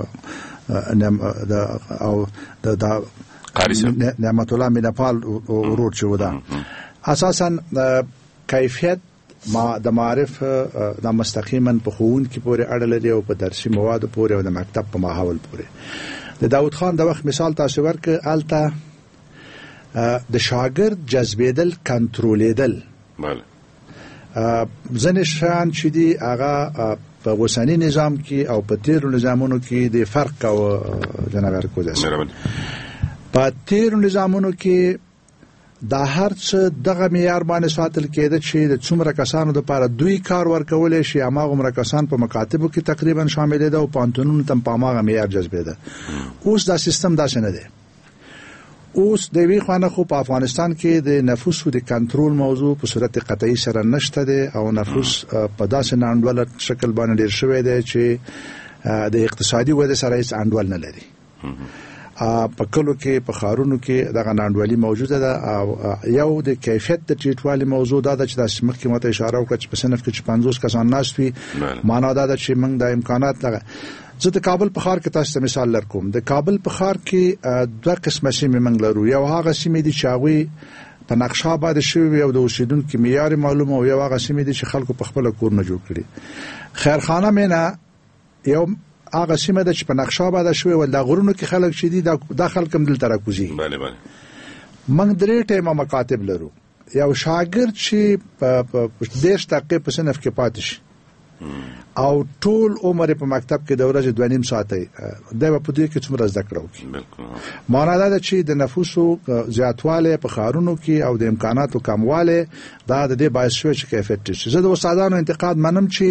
S14: او د نعمت الله مینپال ورور چې ودا اساسا کیفیت ما د معرف د مستقیما په خون کې پورې اړه لري او په درسي مواد پورې او د مکتب په ماحول پورې د داوود خان د وخت مثال تاسو ورکړ الته د شاګرد جذبېدل کنټرولېدل بله ځنې شان چې دي هغه په اوسني نظام کې او په تیرو نظامونو کې د فرق او جناب کوزه په تیرو نظامونو کې دا هر څه دغه معیار باندې ساتل کېده چې د څومره کسانو لپاره دوی کار ورکول شي هغه عمر کسان په مکاتبو کې تقریبا شامل دي او پانتونونو تم په هغه معیار جذبېده اوس دا سیستم داسې نه دی اوس د وی خانه خو په افغانستان کې د نفوسو د کنټرول موضوع په صورت قطعي سره نشته دی او نفوس په داسې ناندول شکل باندې ډیر شوی دی چې د اقتصادي وده سره هیڅ اندول نه لري په کلو کې په خارونو کې دغه ناندوالي موجوده ده او یو د کیفیت د ټیټوالي موضوع دا چې د مخکې مته اشاره وکړه چې په صنف کې پنځوس کسان ناست وي معنا دا ده چې موږ د امکانات لغه زه د کابل په ښار کې تاسو ته مثال لرکوم د کابل په ښار کې دوه قسمه سیمې موږ لرو یو هغه سیمې دي چې هغوی په نقشه باندې شوي او د اوسیدونکو معیار معلومه او یو هغه سیمې دي چې خلکو په خپل کورونه جوړ کړي خیرخانه مینا یو هغه سیمه ده چې په نقشه باندې شوي ول د غرونو کې خلک چې دي دا خلک هم دلته راکوزي
S4: بله بله
S14: موږ درې ټیمه مکاتب لرو یو شاګرد چې په دېرش دقیقې په صنف کې پاتې شي او ټول عمر په مکتب کې د ورځې دوه نیم ساعتې دا په دې کې څومره زده کړو کی معنا دا چې د نفوسو زیاتواله په خارونو کې او د امکاناتو کمواله دا د دې باعث شوی چې کیفیت شي زه د استادانو انتقاد منم چې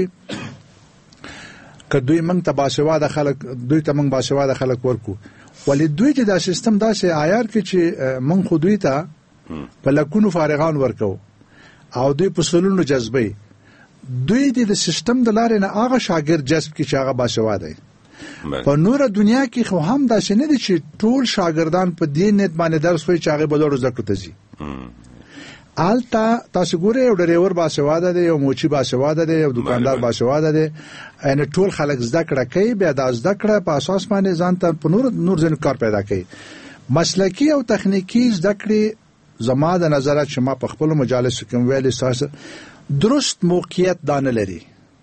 S14: کدوې موږ ته باسواده خلک دوی ته موږ باسواده خلک ورکو ولې دوی چې دا سیستم داسې عیار کې چې موږ خو دوی ته په لکونو فارغان ورکو او دوی په سلونو جذبې دوی د سیستم د لارې نه هغه شاګرد جذب کی چې هغه باسواده دی. په نور دنیا کې خو هم دا شنه دي چې ټول شاګردان په دې نیت باندې درس وایي چې هغه بلور زده کړي ځي. آلتا تاسو ګورئ یو ډریور باسواده دی، یو موچی باسواده دی، یو دکاندار باسواده دی، ان ټول خلک زده کړه کوي، بیا د زده کړه په اساس باندې ځان ته په نور نور ځین کار پیدا کوي. مسلکی او تخنیکی زده کړې زما د نظر چې ما په خپل مجالس کې ویل اساس درست موقعیت دانه لري.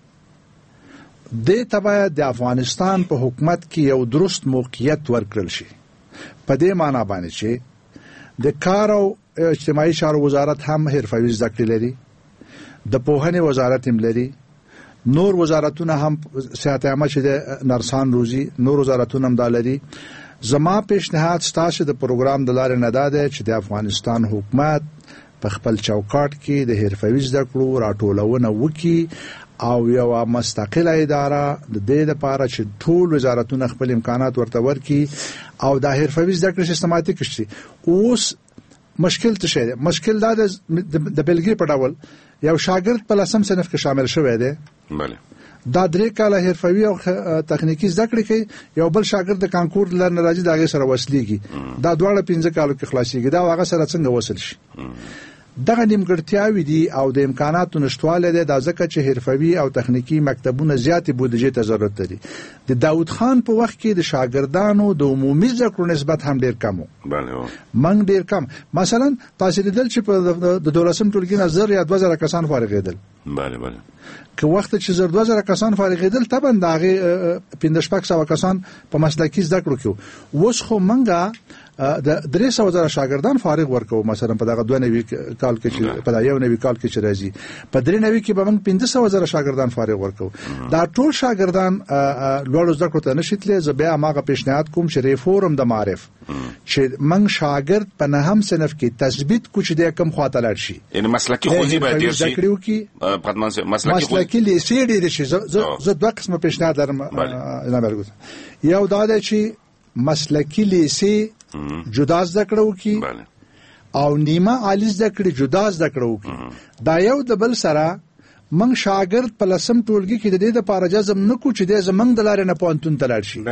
S14: د تبع د افغانستان په حکومت کې یو درست موقعیت ورکړل شي. په دې معنی باندې چې د کار او اجتماعي چارو وزارت هم حرفوي زده کړې لري، د پوهنې وزارت هم لري، نور وزارتونه هم صحت عامه چې د نرسان روزي، نور وزارتونه هم دا لري. زما پیشنهاد ستاسو د پروګرام د لارې نه ده چې د افغانستان حکومت په خپل چوکاټ کې د حرفوي زده کړو راټولونه وکړي او یو مستقله اداره د دې لپاره چې ټول وزارتونه خپل امکانات ورته ورکړي او د حرفوي زده کړې سیستماتیک شي. اوس مشکل څه دی؟ مشکل دا د بلګری په ډول یو شاګرد په لسم صنف کې شامل شوی دی،
S4: بله
S14: دا درې کاله حرفوي او تخنیکی زده کړې کوي، یو بل شاګرد د کانکور لر نه راځي دغه سره وصلېږي، دا دواړه پنځه کالو کې خلاصيږي، دا هغه سره څنګه وصل شي؟ دغه نیمګړتیاوې دي او د امکاناتو نشټواله ده، د ځکه چې حرفوي او تخنیکی مکتبونه زیاتې بودیجې ته ضرورت لري. د داود خان په وخت کې د شاګردانو د عمومي زده کړو نسبت هم ډیر کم و.
S4: بله
S14: من ډیر کم. مثلا تاسو لیدل چې په د دولسم ټولګي نه زر یا دوه زره کسان فارغېدل.
S4: بله بله
S14: که وخت چې زر دوه زره کسان فارغېدل طبعا دغه پنځه شپږ سوه کسان په مسلکي زده کړو کې. اوس خو منګه د درې سوه زره شاګردان فارغ ورکو، مثلا په دغه دوه نوي کال کې چې په یو نوي کال کې چې راځي، په درې نوي کې به موږ پنځه سوه زره شاګردان فارغ ورکو. دا ټول شاګردان لوړ زده کړو ته نشي تللی. زه بیا هغه پیشنهاد کوم چې ریفورم د معرف چې موږ شاګرد په نهم صنف کې تثبیت کو چې د کم خواته لاړ شي،
S4: یعنی مسلکی خوځي باید ډیر شي.
S14: پدمان مسلکی مسلکی لیسې ډیر شي. زه دوه قسمه پیشنهاد لرم نه، یو دا دی چې مسلکی لیسې جدا زده کړو کی او نیمه عالی زده کړې جدا زده کړو کی. دا یو د بل سره من شاګرد په لسم ټولګي کې د دې لپاره جذب نکو چې د زمنګ د لارې نه پونتون تلل شي.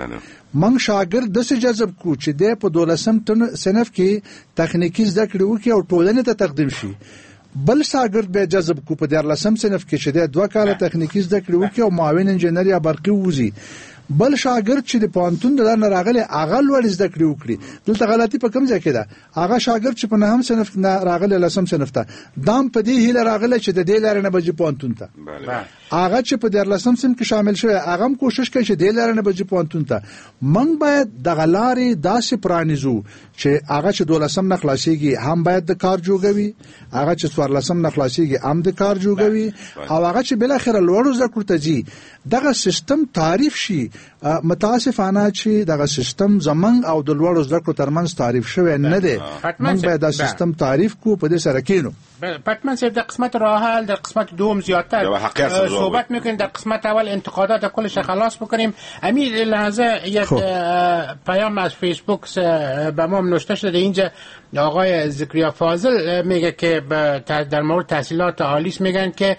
S14: من شاګرد د څه جذب کو چې د په دولسم صنف کې تخنیکی زده کړو کی او ټولنې ته تقدیم شي. بل شاګرد به جذب کو په دولسم صنف کې چې د دوه کاله تخنیکی زده کړو کی او معاون انجنیر یا برقي وځي. بل شاګرد چې د پانتون د لارې راغلي هغه لوړ زده کړې وکړي. دلته غلطي په کوم ځای کې ده؟ هغه شاګرد چې په نهم صنف نه راغلی لسم صنف ته دام په دې هیله راغلی چې د دې لارې نه بجې پانتون ته، هغه چې په دیارلسم صنف کې شامل شوی هغه هم کوشش کوي چې دې لارې نه بجې پانتون ته. موږ باید دغه لارې داسې پرانیزو چې هغه چې دولسم نه خلاصېږي هم باید د کار جوړوي، هغه چې څوارلسم نه خلاصېږي هم د کار جوړوي، او هغه چې بالاخره لوړو زده کړو ته ځي. دغه سیستم تعریف شي. متاسفانه چې دغه سیستم زمنګ او د لوړو زده کړو ترمنځ تعریف شوی نه دی. موږ باید دا سیستم تعریف کو په دې سره کېنو.
S5: پتمن صاحب در قسمت راه حل در قسمت دوم زیادتر صحبت میکنیم، در قسمت اول انتقادات کلش خلاص بکنیم. امیر لحظه یک پیام از فیسبوک به ما نوشته شده اینجا آقای ذکریا فاضل میگه که در مورد تحصیلات عالی میگن که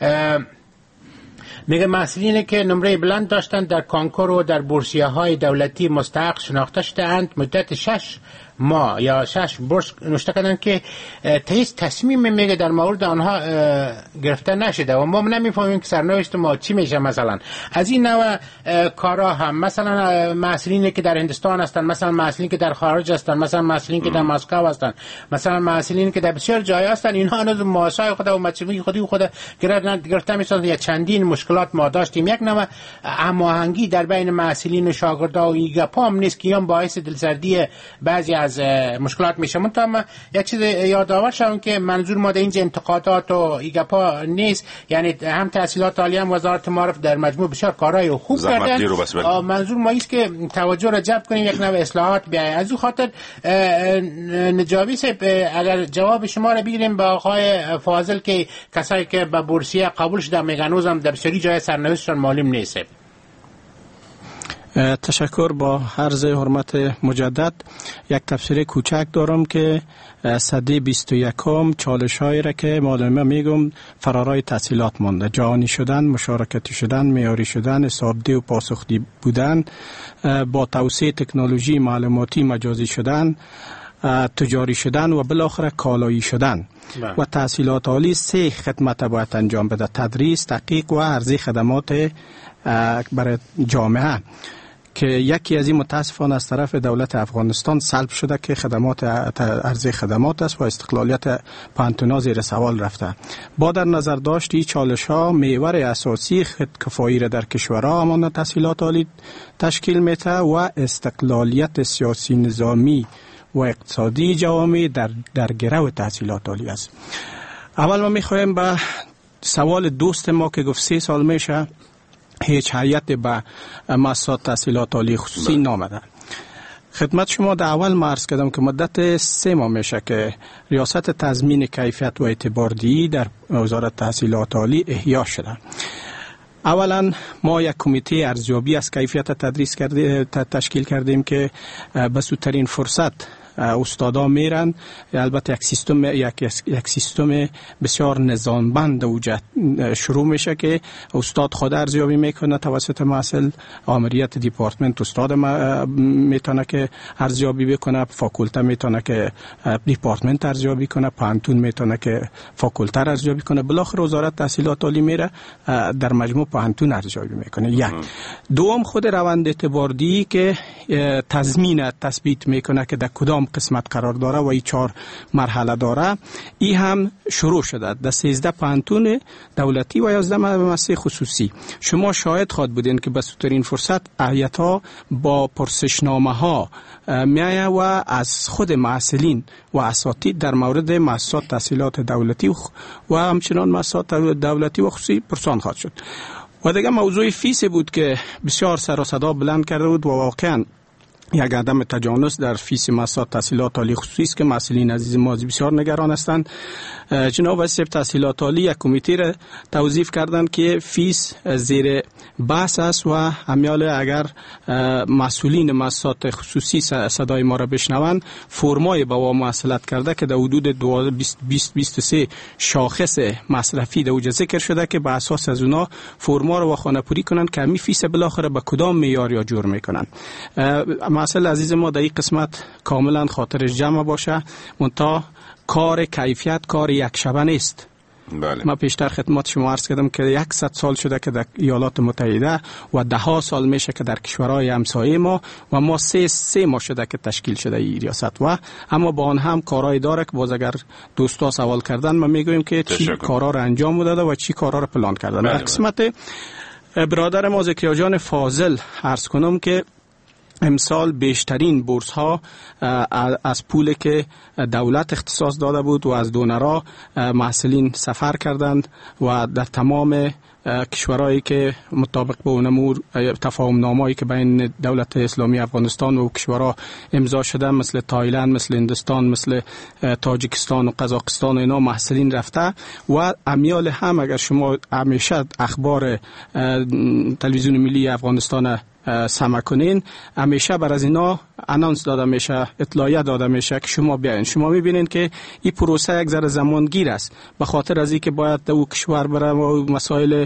S5: میگه محصلینی که نمره بلند داشتند در کنکور و در بورسیه های دولتی مستحق شناخته شدند مدت شش ماه یا شش بورس نوشته کردن که هیچ تصمیم میگه در مورد آنها گرفته نشده و ما نمیفهمیم که سرنوشت ما چی میشه. مثلا از این نوع کارا هم مثلا محصلینی که در هندستان هستند، مثلا محصلینی که در خارج هستند، مثلا محصلینی که در مسکو هستند، مثلا محصلینی که در بسیار جای هستند، اینها هنوز معاشای خود و مجموعه خودی خود گرفته میشن. یا چندین مشکلات ما داشتیم. یک نوع هماهنگی در بین محصلین و شاگردا و ایگاپا هم نیست که هم باعث دلسردی بعضی از مشکلات میشه. منتها یک چیز یادآور شوم که منظور ما در اینجا انتقادات و ایگاپا نیست، یعنی هم تحصیلات عالی هم وزارت معارف در مجموع بسیار کارهای خوب کردن. منظور ما است که توجه را جلب کنیم، یک نوع اصلاحات بیاید. از او خاطر نجابی صاحب اگر جواب شما را بگیریم با آقای فاضل که کسایی که به بورسیه قبول شده میگن هنوزم در بسیاری جای سرنوشتشان معلوم نیست.
S13: تشکر. با عرض حرمت مجدد یک تفسیر کوچک دارم که سده بیست و یکم چالش هایی را که معلومه میگم فرارای تحصیلات مانده: جهانی شدن، مشارکتی شدن، معیاری شدن، حسابدهی و پاسخگوی بودن، با توسعه تکنولوژی معلوماتی مجازی شدن، تجاری شدن و بالاخره کالایی شدن. با. و تحصیلات عالی سه خدمت باید انجام بده: تدریس، تحقیق و عرضه خدمات برای جامعه، که یکی از این متاسفانه از طرف دولت افغانستان سلب شده که خدمات عرضه خدمات است و استقلالیت پانتونا زیر سوال رفته. با در نظر داشت این چالش ها محور اساسی خودکفایی را در کشورها امان تحصیلات عالی تشکیل میده و استقلالیت سیاسی نظامی و اقتصادی جوامع در در گرو تحصیلات عالی است. اول ما میخوایم به سوال دوست ما که گفت سه سال میشه هیچ هیئت به مؤسسات تحصیلات عالی خصوصی نامده. خدمت شما در اول ما عرض کردم که مدت سه ماه میشه که ریاست تضمین کیفیت و اعتباردهی در وزارت تحصیلات عالی احیا شده. اولا ما یک کمیته ارزیابی از کیفیت تدریس کرده تشکیل کردیم که به سودترین فرصت استادا میرن. البته یک سیستم یک یک سیستم بسیار نظامبند وجود شروع میشه که استاد خود ارزیابی میکنه توسط مسئول آمریت دیپارتمنت، استاد میتونه که ارزیابی بکنه، فاکولته میتونه که دیپارتمنت ارزیابی کنه، پانتون میتونه که فاکولته ارزیابی کنه، بالاخره وزارت تحصیلات عالی میره در مجموع پانتون ارزیابی میکنه. یک دوم خود روند اعتباردهی که تضمین تثبیت میکنه که در کدام قسمت قرار داره و این چهار مرحله داره، این هم شروع شده در سیزده پانتون دولتی و یازده مؤسسه خصوصی. شما شاهد خواهد بودین که به سودترین فرصت هیئت‌ها با پرسشنامه ها میایه و از خود مسئولین و اساتید در مورد مؤسسات تحصیلات دولتی و همچنان مؤسسات دولتی و خصوصی پرسان خواهد شد. و دیگه موضوع فیس بود که بسیار سر و صدا بلند کرده بود و واقعا یک عدم تجانس در فیس مؤسسات تحصیلات عالی خصوصی است که مسئولین عزیز ما بسیار نگران هستند. جناب وزیر تحصیلات عالی یک کمیته را توظیف کردند که فیس زیر بحث است و همیال اگر مسئولین مؤسسات خصوصی صدای ما را بشنوند، فرمای با ما مواصلت کرده که در حدود بیست بیست و سه شاخص مصرفی در اوجه ذکر شده که به اساس از اونا فرما را خانه‌پوری کنند که همین فیس بالاخره به کدام معیار یا جور میکنند. مسئول عزیز ما در این قسمت کاملا خاطرش جمع باشه، منتها کار کیفیت کار یک شبه نیست.
S4: بله.
S13: ما پیشتر خدمت شما عرض کردم که صد سال شده که در ایالات متحده و ده ها سال میشه که در کشورهای همسایه ما و ما سه سه ماه شده که تشکیل شده این ریاست و اما با آن هم کارهای داره که باز اگر دوستا سوال کردن ما میگویم که چی کارا رو انجام داده و چی کارا رو پلان کردن. در قسمت برادر ما زکریا جان فاضل عرض کنم که امسال بیشترین بورس ها از پولی که دولت اختصاص داده بود و از دونرها محصلین سفر کردند و در تمام کشورهایی که مطابق با اون امور تفاهم نامه‌ای که بین دولت اسلامی افغانستان و کشورها امضا شده مثل تایلند، مثل هندوستان، مثل تاجیکستان و قزاقستان و اینا محصلین رفته و امیال هم اگر شما همیشه اخبار تلویزیون ملی افغانستان سمع کنین همیشه بر از اینا انانس داده میشه، اطلاعیه داده میشه که شما بیاین. شما میبینین که این پروسه یک ذره زمانگیر است به خاطر از اینکه باید در او کشور بره و مسائل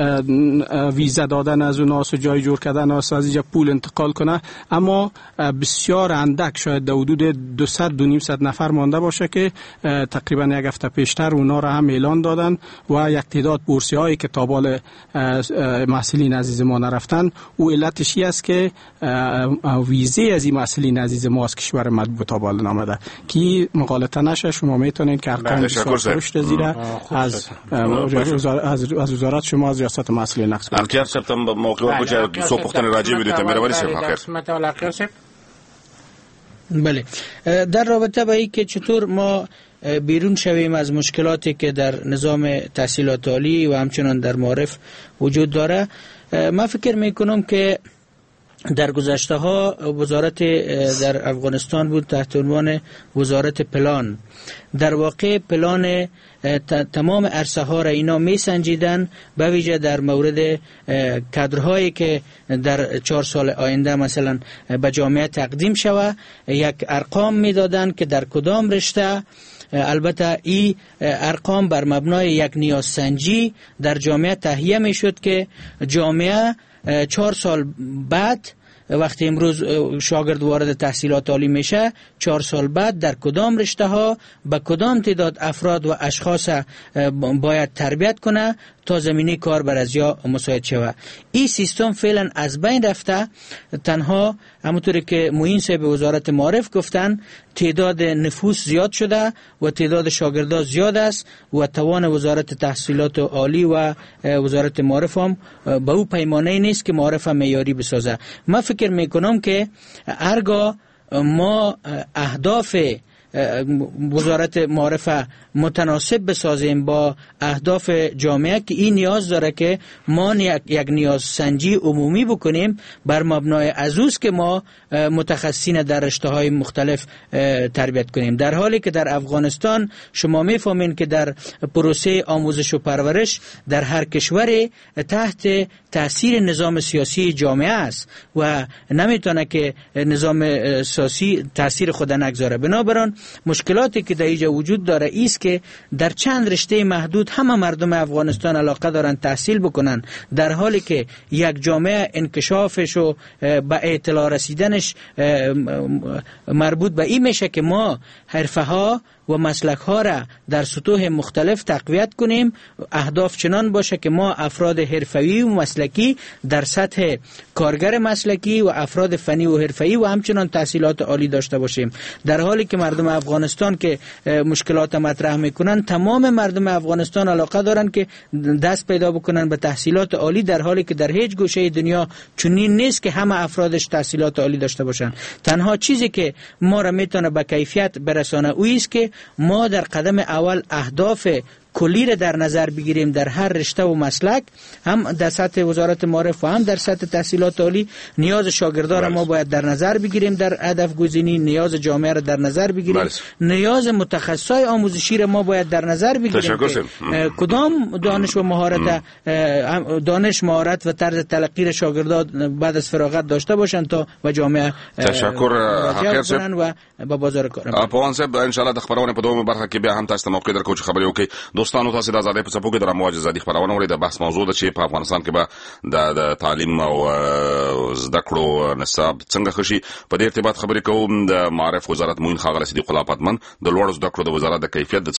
S13: ویزا دادن از اوناس و جای جور کردن از اینجا پول انتقال کنه، اما بسیار اندک شاید در حدود دویست دو نیم نفر مانده باشه که تقریبا یک هفته پیشتر اونا را هم اعلان دادن و یک تعداد بورسی هایی که تابال محصلین عزیز ما نرفتن او علتش است که ویزه از این مسئولین عزیز ما از کشور مطبوع تابال نامده که مقالطه نشه. شما میتونین که ارقام بسیار رشد زیره از از وزارت شما از ریاست مسئولین نقص کنید.
S4: اخیر سپتام موقع بود که سو پختن راجع بدید مروری شد.
S16: بله، در رابطه با این که چطور ما بیرون شویم از مشکلاتی که در نظام تحصیلات عالی و همچنان در معارف وجود داره، من فکر میکنم که در گذشته ها وزارت در افغانستان بود تحت عنوان وزارت پلان. در واقع پلان تمام عرصه ها را اینا می سنجیدن، به ویژه در مورد کادرهایی که در چهار سال آینده مثلا به جامعه تقدیم شود، یک ارقام می دادن که در کدام رشته. البته این ارقام بر مبنای یک نیازسنجی در جامعه تهیه می شد که جامعه چهار سال بعد وقتی امروز شاگرد وارد تحصیلات عالی میشه، چهار سال بعد در کدام رشته ها به کدام تعداد افراد و اشخاص باید تربیت کنه تا زمینه کار بر ازیا مساعد شود. این سیستم فعلا از بین رفته. تنها همونطوری که معین صاحب وزارت معارف گفتن، تعداد نفوس زیاد شده و تعداد شاگردان زیاد است و توان وزارت تحصیلات عالی و وزارت معارف هم به او پیمانه نیست که معارف معیاری بسازه. من فکر میکنم که هرگاه ما اهداف وزارت معارفه متناسب بسازیم با اهداف جامعه که این نیاز داره که ما یک نیاز سنجی عمومی بکنیم بر مبنای ازوز که ما متخصصین در رشته های مختلف تربیت کنیم. در حالی که در افغانستان شما میفهمین که در پروسه آموزش و پرورش در هر کشور تحت تاثیر نظام سیاسی جامعه است و نمیتونه که نظام سیاسی تاثیر خود نگذاره. بنابراین مشکلاتی که در اینجا وجود داره ایست که در چند رشته محدود همه مردم افغانستان علاقه دارن تحصیل بکنن، در حالی که یک جامعه انکشافش و به اطلاع رسیدنش مربوط به این میشه که ما حرفه ها و مسلک ها را در سطوح مختلف تقویت کنیم. اهداف چنان باشه که ما افراد حرفه‌ای و مسلکی در سطح کارگر مسلکی و افراد فنی و حرفه‌ای و همچنان تحصیلات عالی داشته باشیم. در حالی که مردم افغانستان که مشکلات مطرح میکنن، تمام مردم افغانستان علاقه دارن که دست پیدا بکنن به تحصیلات عالی، در حالی که در هیچ گوشه دنیا چنین نیست که همه افرادش تحصیلات عالی داشته باشن. تنها چیزی که ما را میتونه به کیفیت برسانه اویی است که ما در قدم اول اهداف کلی را در نظر بگیریم در هر رشته و مسلک، هم در سطح وزارت معارف و هم در سطح تحصیلات عالی. نیاز شاگردان را ما باید در نظر بگیریم در هدف گزینی، نیاز جامعه را در نظر بگیریم، بلس. نیاز متخصصای آموزشی را ما باید در نظر بگیریم که کدام دانش و مهارت دانش مهارت و طرز تلقی شاگردان بعد از فراغت داشته باشند تا و جامعه
S4: تشکر
S16: حقیقت و به بازار کار.
S4: په وانسب ان شاء الله د خبرونه په دومره برخه کې بیا هم تاسو ته موقع درکو چې خبرې وکړي. دوستانو تاسو د آزادۍ په څپو کې د رامواج ازادي خبرونه ولې د بحث موضوع ده چې په افغانستان کې به د تعلیم او زده کړو نصاب څنګه خشي. په دې ارتباط خبرې کوم د معارف وزارت موین خاغله صدیق الله پاتمن د لوړ زده کړو د وزارت د کیفیت د